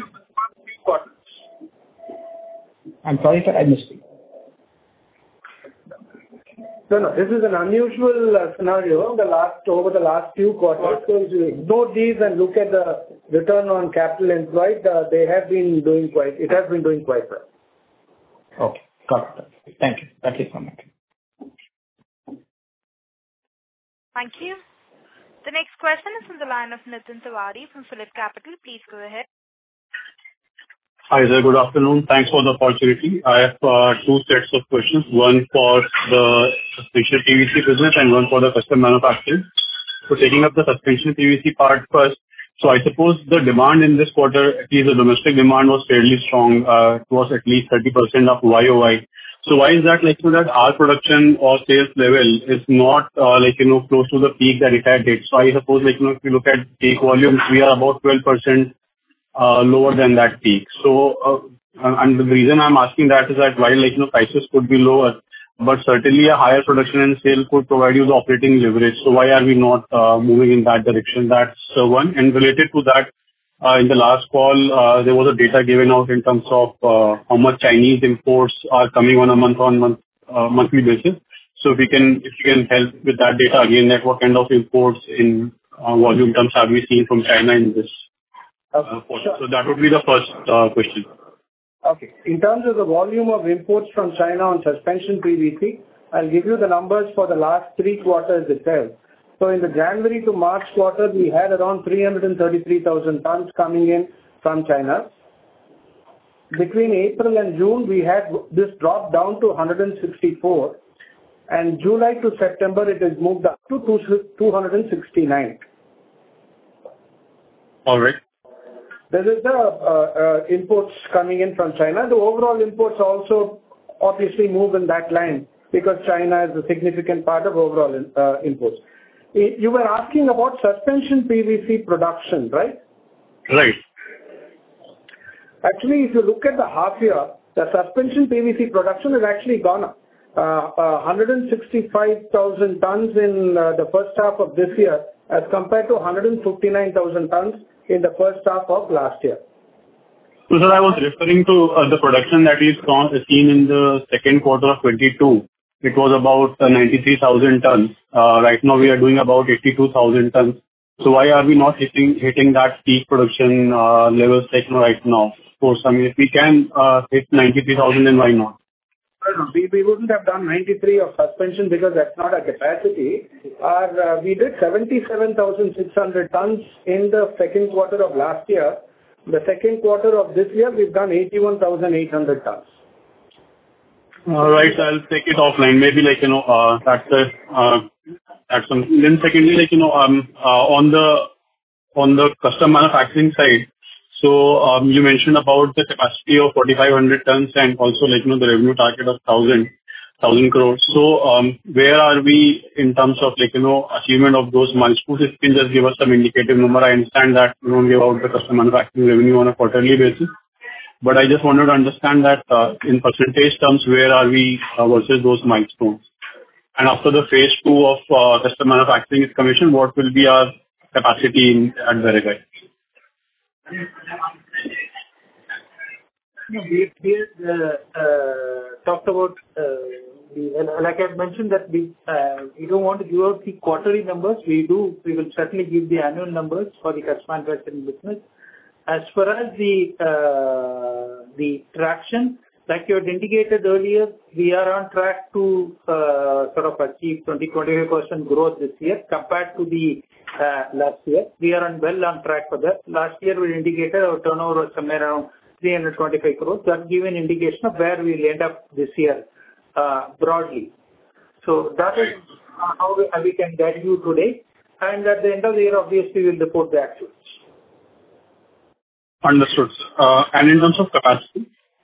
I'm sorry, sir, I missed you. No, no, this is an unusual uh, scenario the last, over the last few quarters. So if you ignore these and look at the return on capital employed, uh, they have been doing quite, it has been doing quite well. Okay, got it. Thank you. That's it from me. Thank you. The next question is from the line of Nitin Tiwari from Phillip Capital. Please go ahead. Hi, sir. Good afternoon. Thanks for the opportunity. I have uh, two sets of questions, one for the suspension P V C business and one for the custom manufacturing. So taking up the suspension P V C part first, so I suppose the demand in this quarter, at least the domestic demand was fairly strong. Uh, it was at least thirty percent of Y O Y. So why is that, like, so that our production or sales level is not, uh, like, you know, close to the peak that it had hit? So I suppose, like, you know, if you look at peak volumes, we are about twelve percent Uh, lower than that peak. So, uh, and the reason I'm asking that is that while, like, you know, prices could be lower, but certainly a higher production and sale could provide you the operating leverage. So why are we not uh, moving in that direction? That's uh, one. And related to that, uh, in the last call, uh, there was a data given out in terms of uh, how much Chinese imports are coming on a month-on-month, uh, monthly basis. So if you can, if you can help with that data again, that what kind of imports in uh, volume terms have we seen from China in this? Uh, sure. So that would be the first uh, question. Okay. In terms of the volume of imports from China on suspension P V C, I'll give you the numbers for the last three quarters itself. So in the January to March quarter, we had around three hundred thirty-three thousand tons coming in from China. Between April and June, we had this drop down to one hundred sixty-four, and July to September, it has moved up to two hundred sixty-nine. All right. There is the uh, uh, imports coming in from China. The overall imports also obviously move in that line because China is a significant part of overall uh, imports. You were asking about suspension P V C production, right? Right. Actually, if you look at the half year, the suspension P V C production has actually gone up. Uh, uh, one hundred sixty-five thousand tons in uh, the first half of this year as compared to one hundred fifty-nine thousand tons in the first half of last year. So, sir, I was referring to uh, the production that is seen in the second quarter of twenty-two. It was about uh, ninety-three thousand tons. Uh, right now, we are doing about eighty-two thousand tons. So, why are we not hitting hitting that peak production uh, levels like right now? Of course, I mean, if we can uh, hit ninety-three thousand, then why not? We, we wouldn't have done ninety-three of suspension because that's not our capacity. Our, uh, we did seventy-seven thousand six hundred tons in the second quarter of last year. The second quarter of this year, we've done eighty-one thousand eight hundred tons. All right, so I'll take it offline. Maybe like, you know, uh, that's a, uh, that's something. Then secondly, like, you know, um, uh, on the, on the custom manufacturing side, so, um, you mentioned about the capacity of forty-five hundred tons and also like, you know, the revenue target of one thousand crores. So, um, where are we in terms of like, you know, achievement of those milestones? If you can just give us some indicative number. I understand that you don't give out the custom manufacturing revenue on a quarterly basis, but I just wanted to understand that, uh, in percentage terms, where are we uh, versus those milestones? And after the phase two of uh, custom manufacturing is commissioned, what will be our capacity in, at Berigai? No, we we uh, uh, talked about uh, the, like I mentioned that we uh, we don't want to give out the quarterly numbers. We do. We will certainly give the annual numbers for the custom manufacturing business. As far as the uh, the traction, like you had indicated earlier, we are on track to uh, sort of achieve twenty to twenty-five percent growth this year compared to the uh, last year. We are on well on track for that. Last year we indicated our turnover was somewhere around three hundred twenty-five crores. That gives an indication of where we'll end up this year uh, broadly. So that is how we, we can guide you today. And at the end of the year, obviously, we'll report the actuals. Understood. Uh, and in terms of capacity?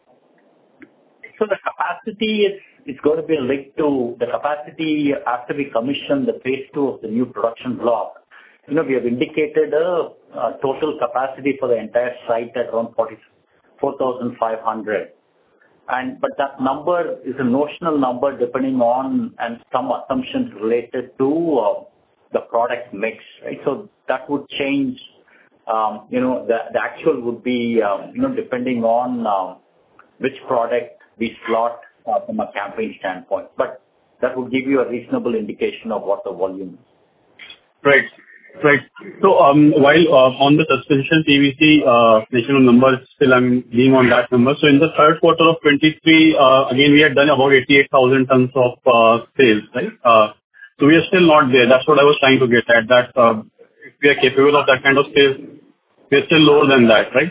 So the capacity is, is going to be linked to the capacity after we commission the phase two of the new production block. You know, we have indicated a, a total capacity for the entire site at around forty-four thousand five hundred. And, but that number is a notional number depending on and some assumptions related to uh, the product mix, right? So that would change. Um, you know, the, the actual would be, um, you know, depending on um, which product we slot uh, from a campaign standpoint. But that would give you a reasonable indication of what the volume is. Right. Right. So, um, while uh, on the suspension P V C uh, national number, still I'm being on that number. So in the third quarter of twenty-three, uh, again, we had done about eighty-eight thousand tons of uh, sales, right? Uh, so we are still not there. That's what I was trying to get at, that uh, if we are capable of that kind of sales, we are still lower than that, right?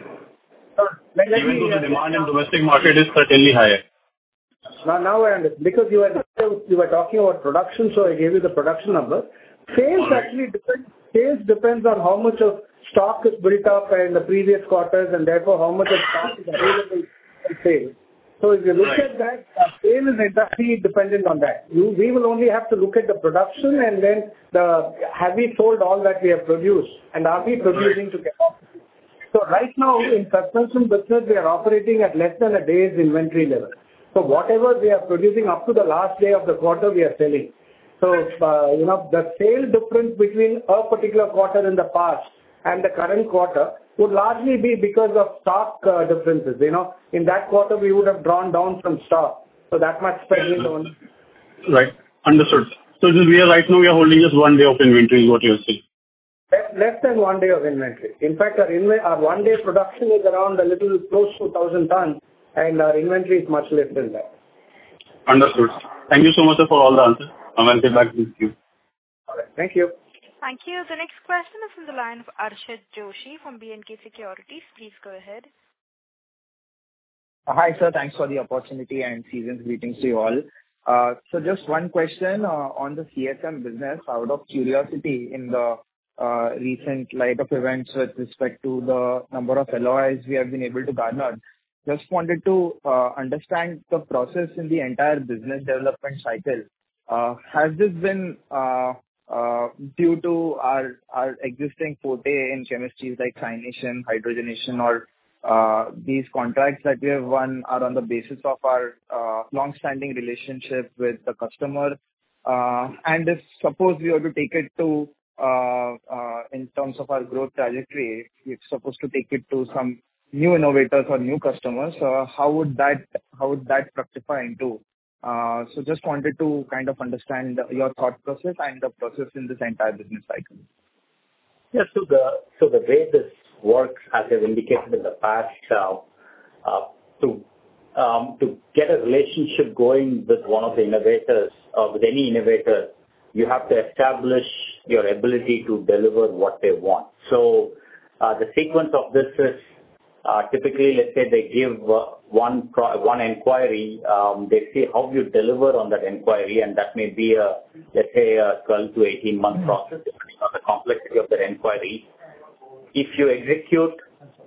Even though the demand in domestic market is certainly higher. Now, now I understand. Because you were, you were talking about production, so I gave you the production number. Sales right. actually depends, sales depends on how much of stock is built up in the previous quarters and therefore how much of stock is available for sale. So if you look right. at that, uh, sale is entirely dependent on that. You, we will only have to look at the production and then the have we sold all that we have produced and are we producing right. to capacity. So right now in suspension business we are operating at less than a day's inventory level. So whatever we are producing up to the last day of the quarter we are selling. So, uh, you know, the sale difference between a particular quarter in the past and the current quarter would largely be because of stock uh, differences. You know, in that quarter we would have drawn down from stock. So that much spending on. Right. Understood. So we are right now we are holding just one day of inventory is what you're saying. Less than one day of inventory. In fact, our, inv- our one day production is around a little close to one thousand tons and our inventory is much less than that. Understood. Thank you so much for all the answers. I will get back with you. All right. Thank you. Thank you. The next question is from the line of Arshit Joshi from B and K Securities. Please go ahead. Hi, sir. Thanks for the opportunity and season's greetings to you all. Uh, so just one question uh, on the C S M business. Out of curiosity, in the uh, recent light of events with respect to the number of L O Is we have been able to garner, just wanted to uh, understand the process in the entire business development cycle. Uh, has this been uh, uh, due to our our existing forte in chemistries like cyanation, hydrogenation, or Uh, these contracts that we have won are on the basis of our uh, long-standing relationship with the customer? Uh, and if suppose we were to take it to, uh, uh, in terms of our growth trajectory, if we're supposed to take it to some new innovators or new customers, uh, how would that how would that fructify into? Uh, so just wanted to kind of understand your thought process and the process in this entire business cycle. Yeah, so the so the way this works, as I've indicated in the past, uh, uh, to um, to get a relationship going with one of the innovators or with any innovator, you have to establish your ability to deliver what they want. So uh, the sequence of this is uh, typically, let's say they give uh, one pro- one inquiry, um, they see how you deliver on that inquiry, and that may be a, let's say, a twelve to eighteen month process, depending on the complexity of that inquiry. If you execute,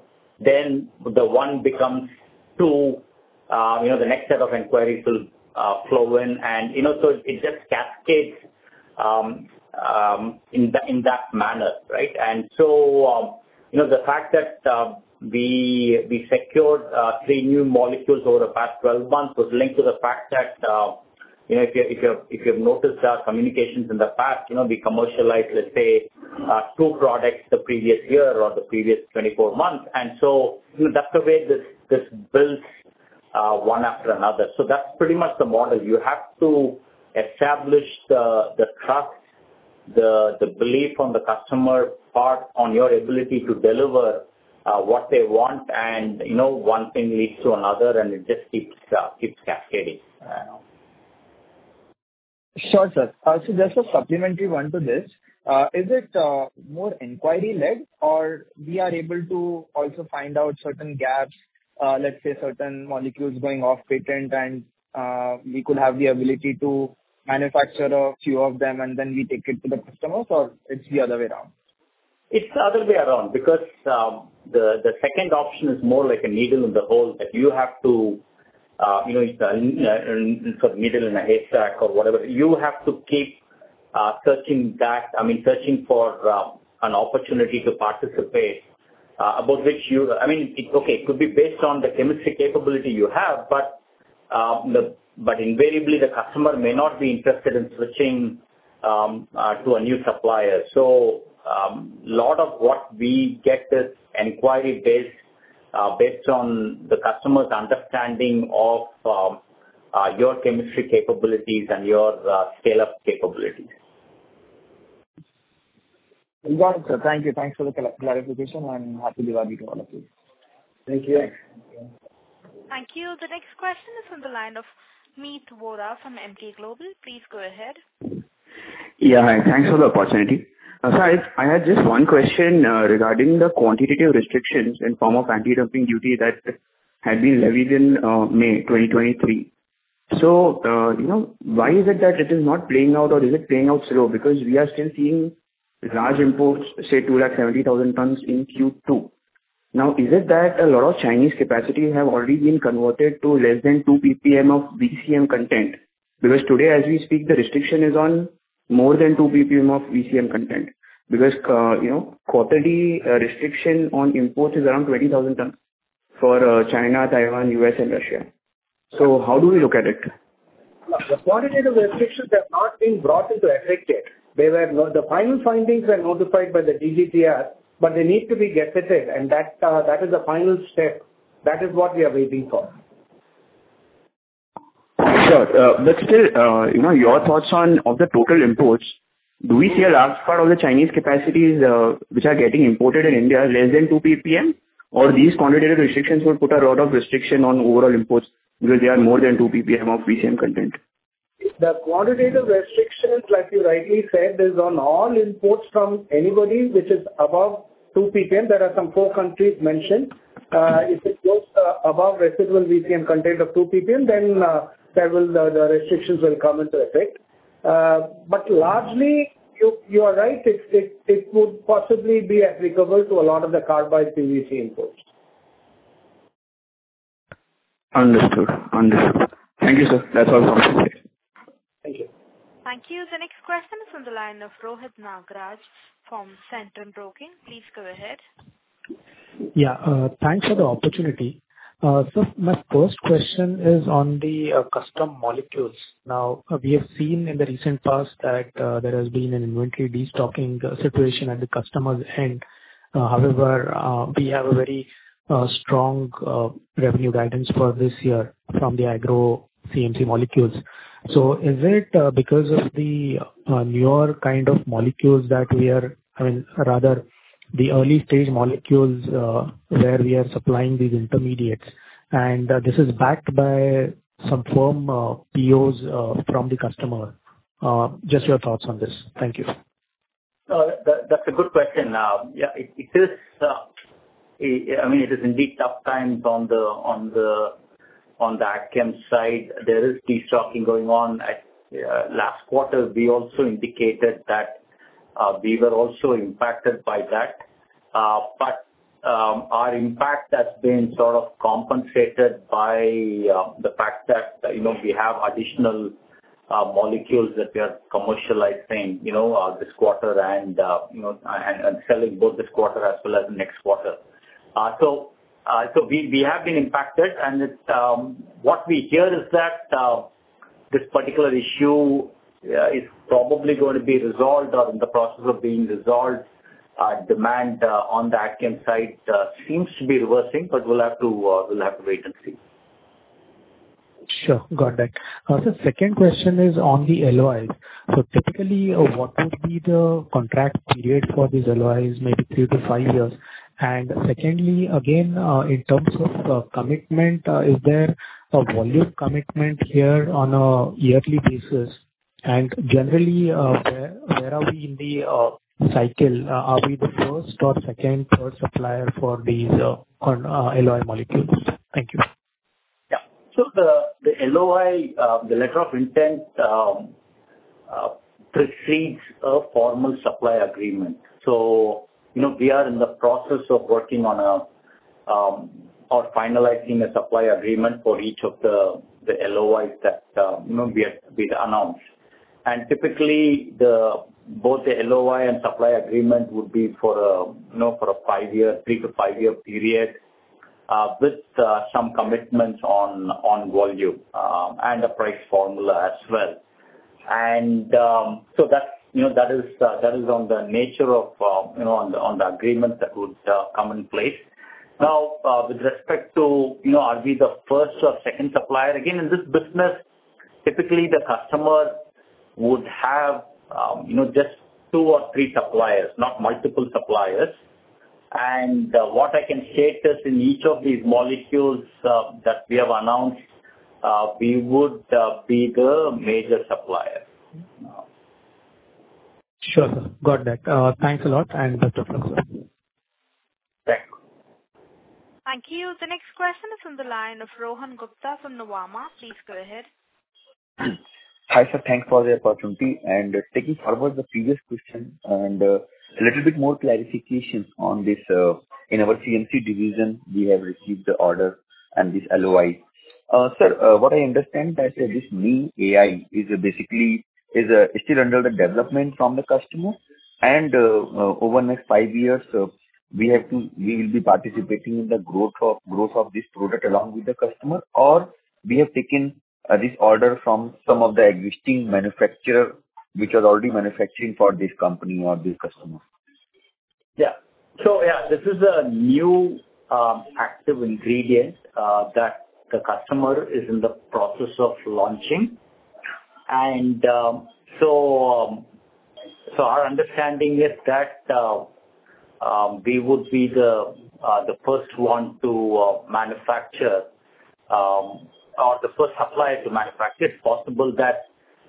then the one becomes two, uh, you know, the next set of inquiries will uh, flow in, and, you know, so it just cascades um, um, in, the, in that manner, right? And so, um, you know, the fact that uh, we we secured uh, three new molecules over the past twelve months was linked to the fact that, uh, you know, if you if you if you've noticed our communications in the past, you know, we commercialized, let's say, uh, two products the previous year or the previous twenty-four months, and so, you know, that's the way this this builds uh, one after another. So that's pretty much the model. You have to establish the the trust, the the belief on the customer part on your ability to deliver uh, what they want, and, you know, one thing leads to another, and it just keeps uh, keeps cascading. Uh, Sure, sir. Uh, so just a supplementary one to this. Uh, is it uh, more inquiry-led, or we are able to also find out certain gaps, uh, let's say certain molecules going off patent, and uh, we could have the ability to manufacture a few of them and then we take it to the customers, or it's the other way around? It's the other way around, because um, the, the second option is more like a needle in the hole, that you have to Uh, you know, it's a, uh, sort of needle in a haystack or whatever. You have to keep uh, searching that, I mean, searching for uh, an opportunity to participate, uh, about which you, I mean, it, okay, it could be based on the chemistry capability you have, but uh, the, but invariably the customer may not be interested in switching um, uh, to a new supplier. So a um, lot of what we get is inquiry-based, Uh, based on the customer's understanding of um, uh, your chemistry capabilities and your uh, scale-up capabilities. Got it, sir. Thank you. Thanks for the clarification, and happy Diwali to all of you. Thank you. Thank you. The next question is from the line of Meet Vora from Emkay Global. Please go ahead. Yeah, hi. Thanks for the opportunity. Uh, so I, I had just one question uh, regarding the quantitative restrictions in form of anti-dumping duty that had been levied in uh, May twenty twenty-three. So, uh, you know, why is it that it is not playing out, or is it playing out slow? Because we are still seeing large imports, say two lakh seventy thousand tons in Q two. Now, is it that a lot of Chinese capacity have already been converted to less than two ppm of V C M content? Because today, as we speak, the restriction is on more than two ppm of V C M content, because uh, you know, quarterly uh, restriction on imports is around twenty thousand tons for uh, China, Taiwan, U S and Russia. So how do we look at it? The quantitative restrictions have not been brought into effect yet. They were no, the final findings were notified by the D G T R, but they need to be gazetted, and that uh, that is the final step. That is what we are waiting for. Sure, uh, but still, uh, you know, your thoughts on of the total imports. Do we see a large part of the Chinese capacities uh, which are getting imported in India less than two ppm, or these quantitative restrictions will put a lot of restriction on overall imports because they are more than two ppm of V C M content? the quantitative restrictions, like you rightly said, is on all imports from anybody which is above two P P M. There are some four countries mentioned. Uh, if it goes uh, above residual V C M content of two P P M, then uh, there will the, the restrictions will come into effect. Uh, but largely, you you are right. It it it would possibly be applicable to a lot of the carbide P V C imports. Understood. Understood. Thank you, sir. That's all from my side. Thank you. Thank you. The next question is on the line of Rohit Nagraj from Centrum Broking. Please go ahead. Yeah, uh, thanks for the opportunity. Uh, So my first question is on the uh, custom molecules. Now, uh, we have seen in the recent past that uh, there has been an inventory destocking uh, situation at the customer's end. Uh, However, uh, we have a very uh, strong uh, revenue guidance for this year from the agro C M C molecules. So is it uh, because of the uh, newer kind of molecules that we are, I mean, rather the early stage molecules uh, where we are supplying these intermediates, and uh, this is backed by some firm uh, P Os uh, from the customer? Uh, Just your thoughts on this. Thank you. No, that, that's a good question. Uh, yeah, it, it is. Uh, I mean, it is indeed tough times on the on the on the AgChem side. There is destocking going on. At, uh, last quarter, we also indicated that uh, we were also impacted by that, uh, but um, our impact has been sort of compensated by uh, the fact that uh, you know we have additional uh, molecules that we are commercializing, you know, uh, this quarter and uh, you know and, and selling both this quarter as well as the next quarter. Uh, so. Uh, so we, we have been impacted, and it, um, what we hear is that uh, this particular issue uh, is probably going to be resolved or in the process of being resolved. Uh, demand uh, on the AgChem side uh, seems to be reversing, but we'll have to uh, we'll have to wait and see. Sure. Got that. Uh, So second question is on the L O Is. So typically, uh, what would be the contract period for these L O Is, maybe three to five years? And secondly, again, uh, in terms of uh, commitment, uh, is there a volume commitment here on a yearly basis? And generally, uh, where where are we in the uh, cycle? Uh, Are we the first or second, third supplier for these uh, con- uh, L O I molecules? Thank you. Yeah. So the the L O I, uh, the letter of intent, um, uh, precedes a formal supply agreement. So you know, we are in the process of working on a um, or finalizing a supply agreement for each of the the L O Is that uh, you know we have we announced. And typically, the both the L O I and supply agreement would be for a you know for a five year, three to five year period, uh, with uh, some commitments on on volume um, and a price formula as well. And um, so that's. You know, that is uh, that is on the nature of, uh, you know, on the on the agreement that would uh, come in place. Now, uh, with respect to, you know, are we the first or second supplier? Again, in this business, typically the customer would have, um, you know, just two or three suppliers, not multiple suppliers. And uh, what I can state is in each of these molecules uh, that we have announced, uh, we would uh, be the major supplier. Sure, sir. Got that. Uh, Thanks a lot, and best of luck, sir. Thank you. Thank you. The next question is from the line of Rohan Gupta from Nuvama. Please go ahead. Hi, sir. Thanks for the opportunity. And uh, taking forward the previous question and uh, a little bit more clarification on this. Uh, in our C M C division, we have received the order and this L O I. Uh, sir, uh, what I understand that uh, this new A I is uh, basically is uh, still under the development from the customer, and uh, uh, over the next five years, uh, we have to we will be participating in the growth of growth of this product along with the customer, or we have taken uh, this order from some of the existing manufacturer which are already manufacturing for this company or this customer. Yeah. So yeah, this is a new um, active ingredient uh, that the customer is in the process of launching. And um, so, um, so our understanding is that uh, um, we would be the uh, the first one to uh, manufacture, um, or the first supplier to manufacture. It's possible that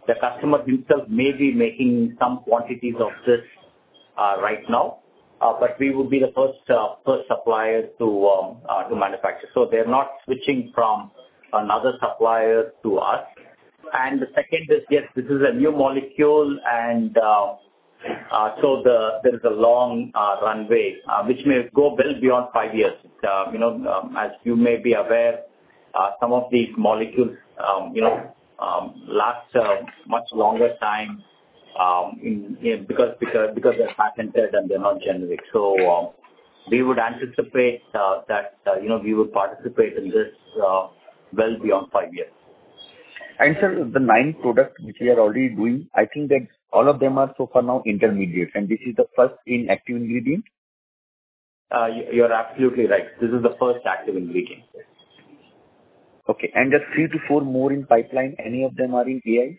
the customer himself may be making some quantities of this uh, right now, uh, but we would be the first uh, first supplier to um, uh, to manufacture. So they're not switching from another supplier to us. And the second is, yes, this is a new molecule, and uh, uh, so the there is a long uh, runway uh, which may go well beyond five years. Uh, you know, um, as you may be aware, uh, some of these molecules, um, you know, um, last uh, much longer time um, in, in, because because because they're patented and they're not generic. So um, we would anticipate uh, that uh, you know we would participate in this uh, well beyond five years. And sir, the nine products which we are already doing, I think that all of them are so far now intermediate, and this is the first in active ingredient? Uh, you're absolutely right. This is the first active ingredient. Okay. And just three to four more in pipeline, any of them are in A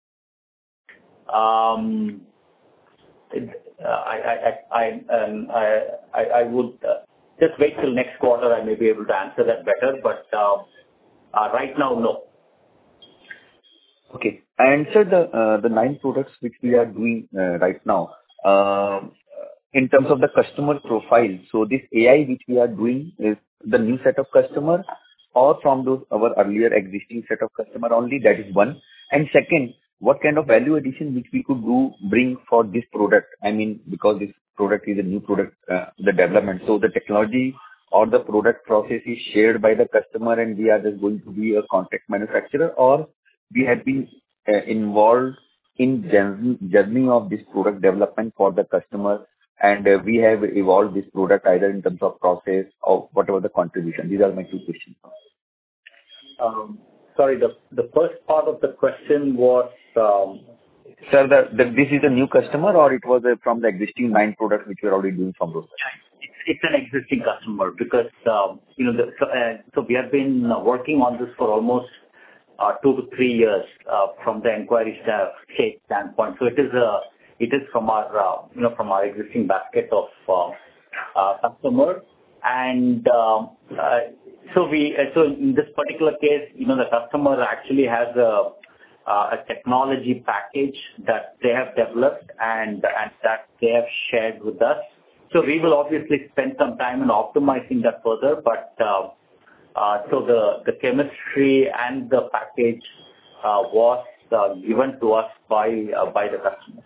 I? Um, it, uh, I, I, I, um, I, I, I would uh, just wait till next quarter. I may be able to answer that better, but uh, uh, right now, no. Okay. And sir, the uh, the nine products which we are doing uh, right now, uh, in terms of the customer profile, so this A I which we are doing is the new set of customers or from those our earlier existing set of customer only? That is one. And second, what kind of value addition which we could do bring for this product? I mean, because this product is a new product, uh, the development. So the technology or the product process is shared by the customer, and we are just going to be a contract manufacturer, or we have been uh, involved in journey, journey of this product development for the customer, and uh, we have evolved this product either in terms of process or whatever the contribution. These are my two questions. Um, sorry, the the first part of the question was... Um, Sir, the, the, this is a new customer, or it was uh, from the existing nine products which we are already doing from those? It's an existing customer because, um, you know, the, so, uh, so we have been working on this for almost Uh, two to three years uh, from the inquiry stage standpoint. So it is a, it is from our, uh, you know, from our existing basket of uh, uh, customers. And um, uh, so we, uh, so in this particular case, you know, the customer actually has a, uh, a technology package that they have developed and, and that they have shared with us. So we will obviously spend some time in optimizing that further, but uh, Uh, so the, the chemistry and the package uh, was uh, given to us by uh, by the customer.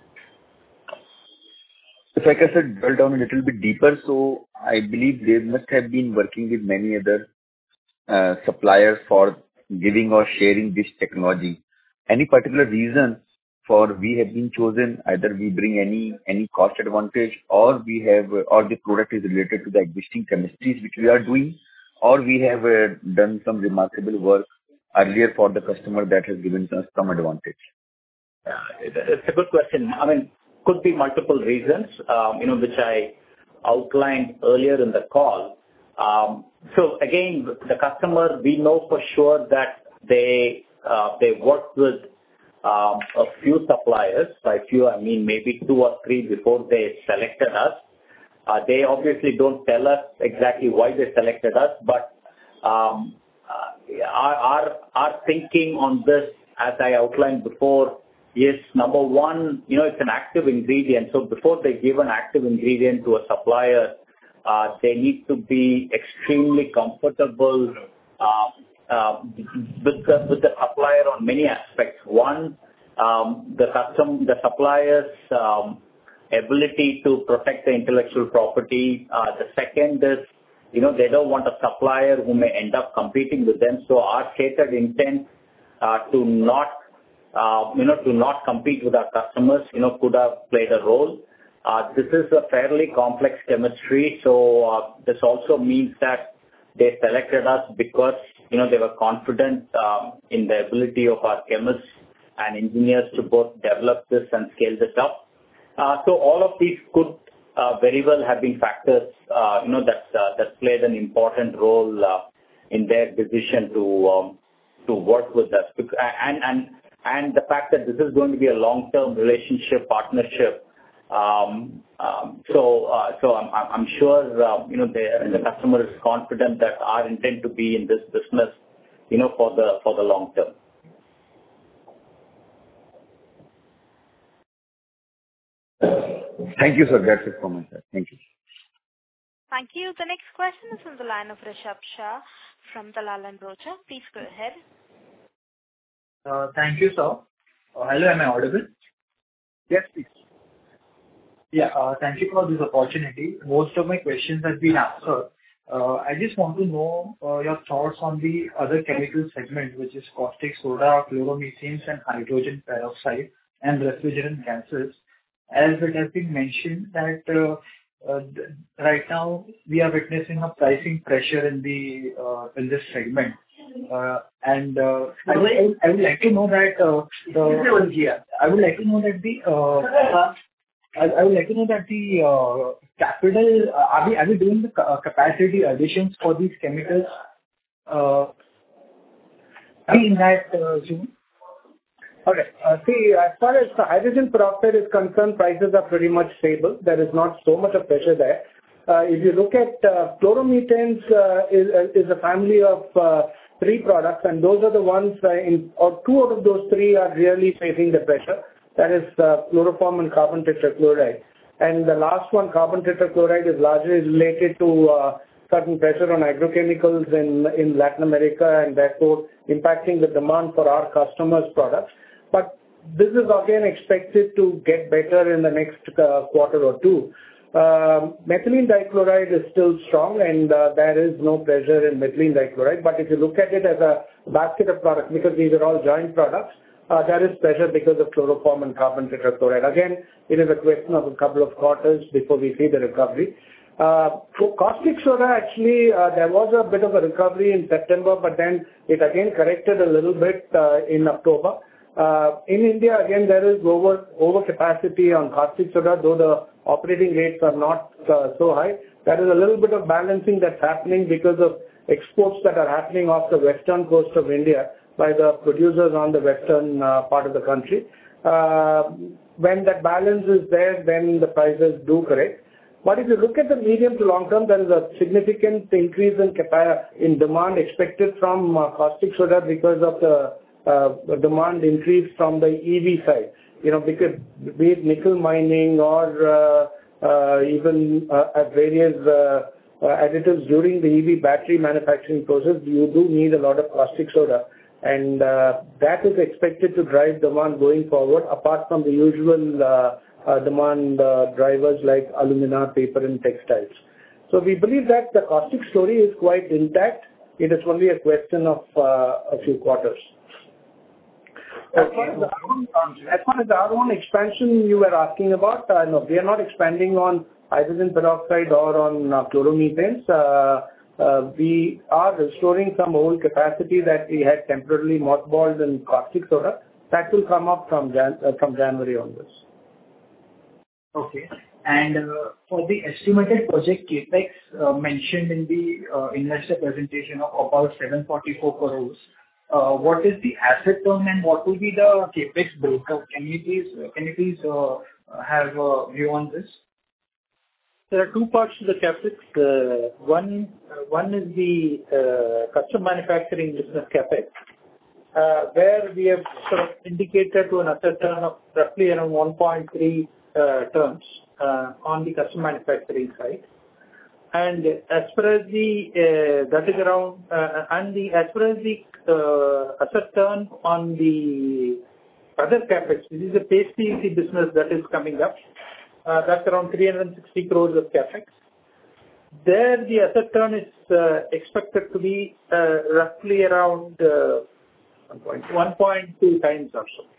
If I can drill down a little bit deeper, so I believe they must have been working with many other uh, suppliers for giving or sharing this technology. Any particular reason for we have been chosen? Either we bring any any cost advantage, or we have, or the product is related to the existing chemistries which we are doing, or we have uh, done some remarkable work earlier for the customer that has given us some advantage? Uh, it's a good question. I mean, could be multiple reasons, um, you know, which I outlined earlier in the call. Um, so again, the customer, we know for sure that they uh, they work with um, a few suppliers. By few, I mean maybe two or three before they selected us. Uh, they obviously don't tell us exactly why they selected us, but um, uh, our, our our thinking on this, as I outlined before, is number one, you know, it's an active ingredient. So before they give an active ingredient to a supplier, uh, they need to be extremely comfortable uh, uh, with the with the supplier on many aspects. One, um, the custom, the suppliers. Um, ability to protect the intellectual property. Uh, the second is, you know, they don't want a supplier who may end up competing with them. So our stated intent uh, to not, uh, you know, to not compete with our customers, you know, could have played a role. Uh, this is a fairly complex chemistry. So uh, this also means that they selected us because, you know, they were confident um, in the ability of our chemists and engineers to both develop this and scale this up. Uh, so all of these could uh, very well have been factors, uh, you know, that uh, that played an important role uh, in their decision to um, to work with us. And and and the fact that this is going to be a long-term relationship, partnership. Um, um, so uh, so I'm I'm sure uh, you know the the customer is confident that our intent to be in this business, you know, for the for the long term. Thank you, sir. That's it from my side. Thank you. Thank you. The next question is on the line of Rishabh Shah from Dalal and Broacha. Please go ahead. Uh, Thank you, sir. Uh, Hello, am I audible? Yes, please. Yeah, uh, thank you for this opportunity. Most of my questions have been answered. Uh, I just want to know uh, your thoughts on the other chemical segment, which is caustic soda, chloromethanes, and hydrogen peroxide, and refrigerant gases. As it has been mentioned that uh, uh, th- right now we are witnessing a pricing pressure in the uh, in this segment. Uh, and uh, I would I would I would like to know that uh, the I would like to know that the uh, I I would like to know that the uh, capital, uh, are we are we doing the ca- uh, capacity additions for these chemicals? Uh, Are we in that uh, zone? Okay. Uh, See, as far as the hydrogen peroxide is concerned, prices are pretty much stable. There is not so much of pressure there. Uh, If you look at uh, chloromethanes, uh, is is a family of uh, three products, and those are the ones, uh, in or two out of those three are really facing the pressure. That is uh, chloroform and carbon tetrachloride. And the last one, carbon tetrachloride, is largely related to uh, certain pressure on agrochemicals in in Latin America, and therefore impacting the demand for our customers' products. But this is again expected to get better in the next uh, quarter or two. Um, Methylene dichloride is still strong, and uh, there is no pressure in methylene dichloride. But if you look at it as a basket of products, because these are all joint products, uh, there is pressure because of chloroform and carbon tetrachloride. Again, it is a question of a couple of quarters before we see the recovery. Uh, For caustic soda, actually, uh, there was a bit of a recovery in September, but then it again corrected a little bit uh, in October. Uh, In India, again, there is over overcapacity on caustic soda, though the operating rates are not uh, so high. There is a little bit of balancing that's happening because of exports that are happening off the western coast of India by the producers on the western uh, part of the country. Uh, When that balance is there, then the prices do correct. But if you look at the medium to long term, there is a significant increase in capa- in demand expected from uh, caustic soda because of the uh, demand increase from the E V side. You know, because be it nickel mining or uh, uh, even uh, at various uh, uh, additives during the E V battery manufacturing process, you do need a lot of caustic soda. And uh, that is expected to drive demand going forward, apart from the usual uh, uh, demand uh, drivers like alumina, paper, and textiles. So we believe that the caustic story is quite intact. It is only a question of uh, a few quarters. As far as our own, as far as our own expansion you were asking about, uh, no, we are not expanding on hydrogen peroxide or on uh, chloromethanes. Uh, uh, we are restoring some old capacity that we had temporarily mothballed in caustic soda. That will come up from Jan- uh, from January onwards. Okay. And uh, for the estimated project CapEx uh, mentioned in the uh, investor presentation of about seven forty-four crores, uh, what is the asset turn and what will be the CapEx breakup? Can you please uh, can you please uh, have a view on this? There are two parts to the CapEx. Uh, One uh, one is the uh, custom manufacturing business CapEx, uh, where we have sort of indicated to an asset turn of roughly around one point three uh, turns uh, on the custom manufacturing side. And as far as the, uh, that is around, uh, and the, as far as the uh, asset turn on the other CapEx, this is a paste P V C business that is coming up. Uh, that's around three hundred sixty crores of CapEx. There, the asset turn is uh, expected to be uh, roughly around uh, one point two times or so.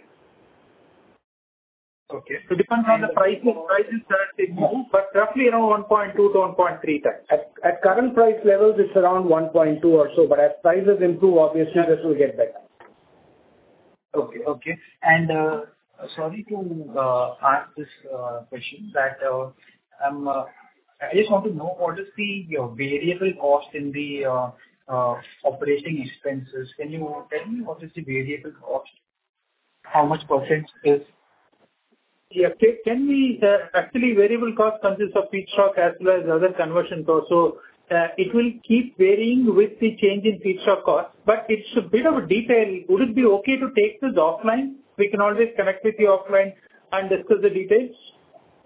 Okay. So it depends on the prices, prices that they move, but roughly around one point two to one point three times. At, at current price levels, it's around one point two or so, but as prices improve, obviously this will get better. Okay, okay. And uh, sorry to uh, ask this uh, question, that uh, I'm, uh, I just want to know what is the uh, variable cost in the uh, uh, operating expenses. Can you tell me what is the variable cost? How much percent is? Yeah, can, can we, uh, actually variable cost consists of feedstock as well as other conversion costs. So uh, it will keep varying with the change in feedstock cost, but it's a bit of a detail. Would it be okay to take this offline? We can always connect with you offline and discuss the details.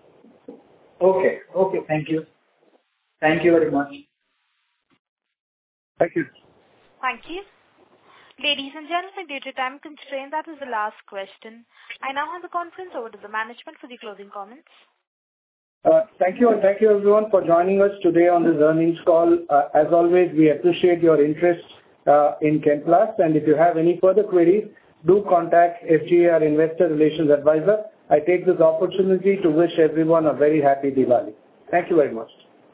Okay. Okay. Thank you. Thank you very much. Thank you. Thank you. Ladies and gentlemen, due to time constraint, that was the last question. I now hand the conference over to the management for the closing comments. Uh, Thank you, and thank you everyone for joining us today on this earnings call. Uh, As always, we appreciate your interest uh, in Chemplast, and if you have any further queries, do contact S G A, our Investor Relations Advisor. I take this opportunity to wish everyone a very happy Diwali. Thank you very much.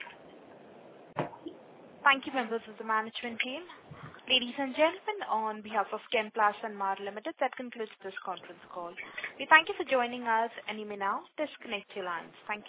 Thank you, members of the management team. Ladies and gentlemen, on behalf of Chemplast Sanmar Limited, that concludes this conference call. We thank you for joining us, and you may now disconnect your lines. Thank you.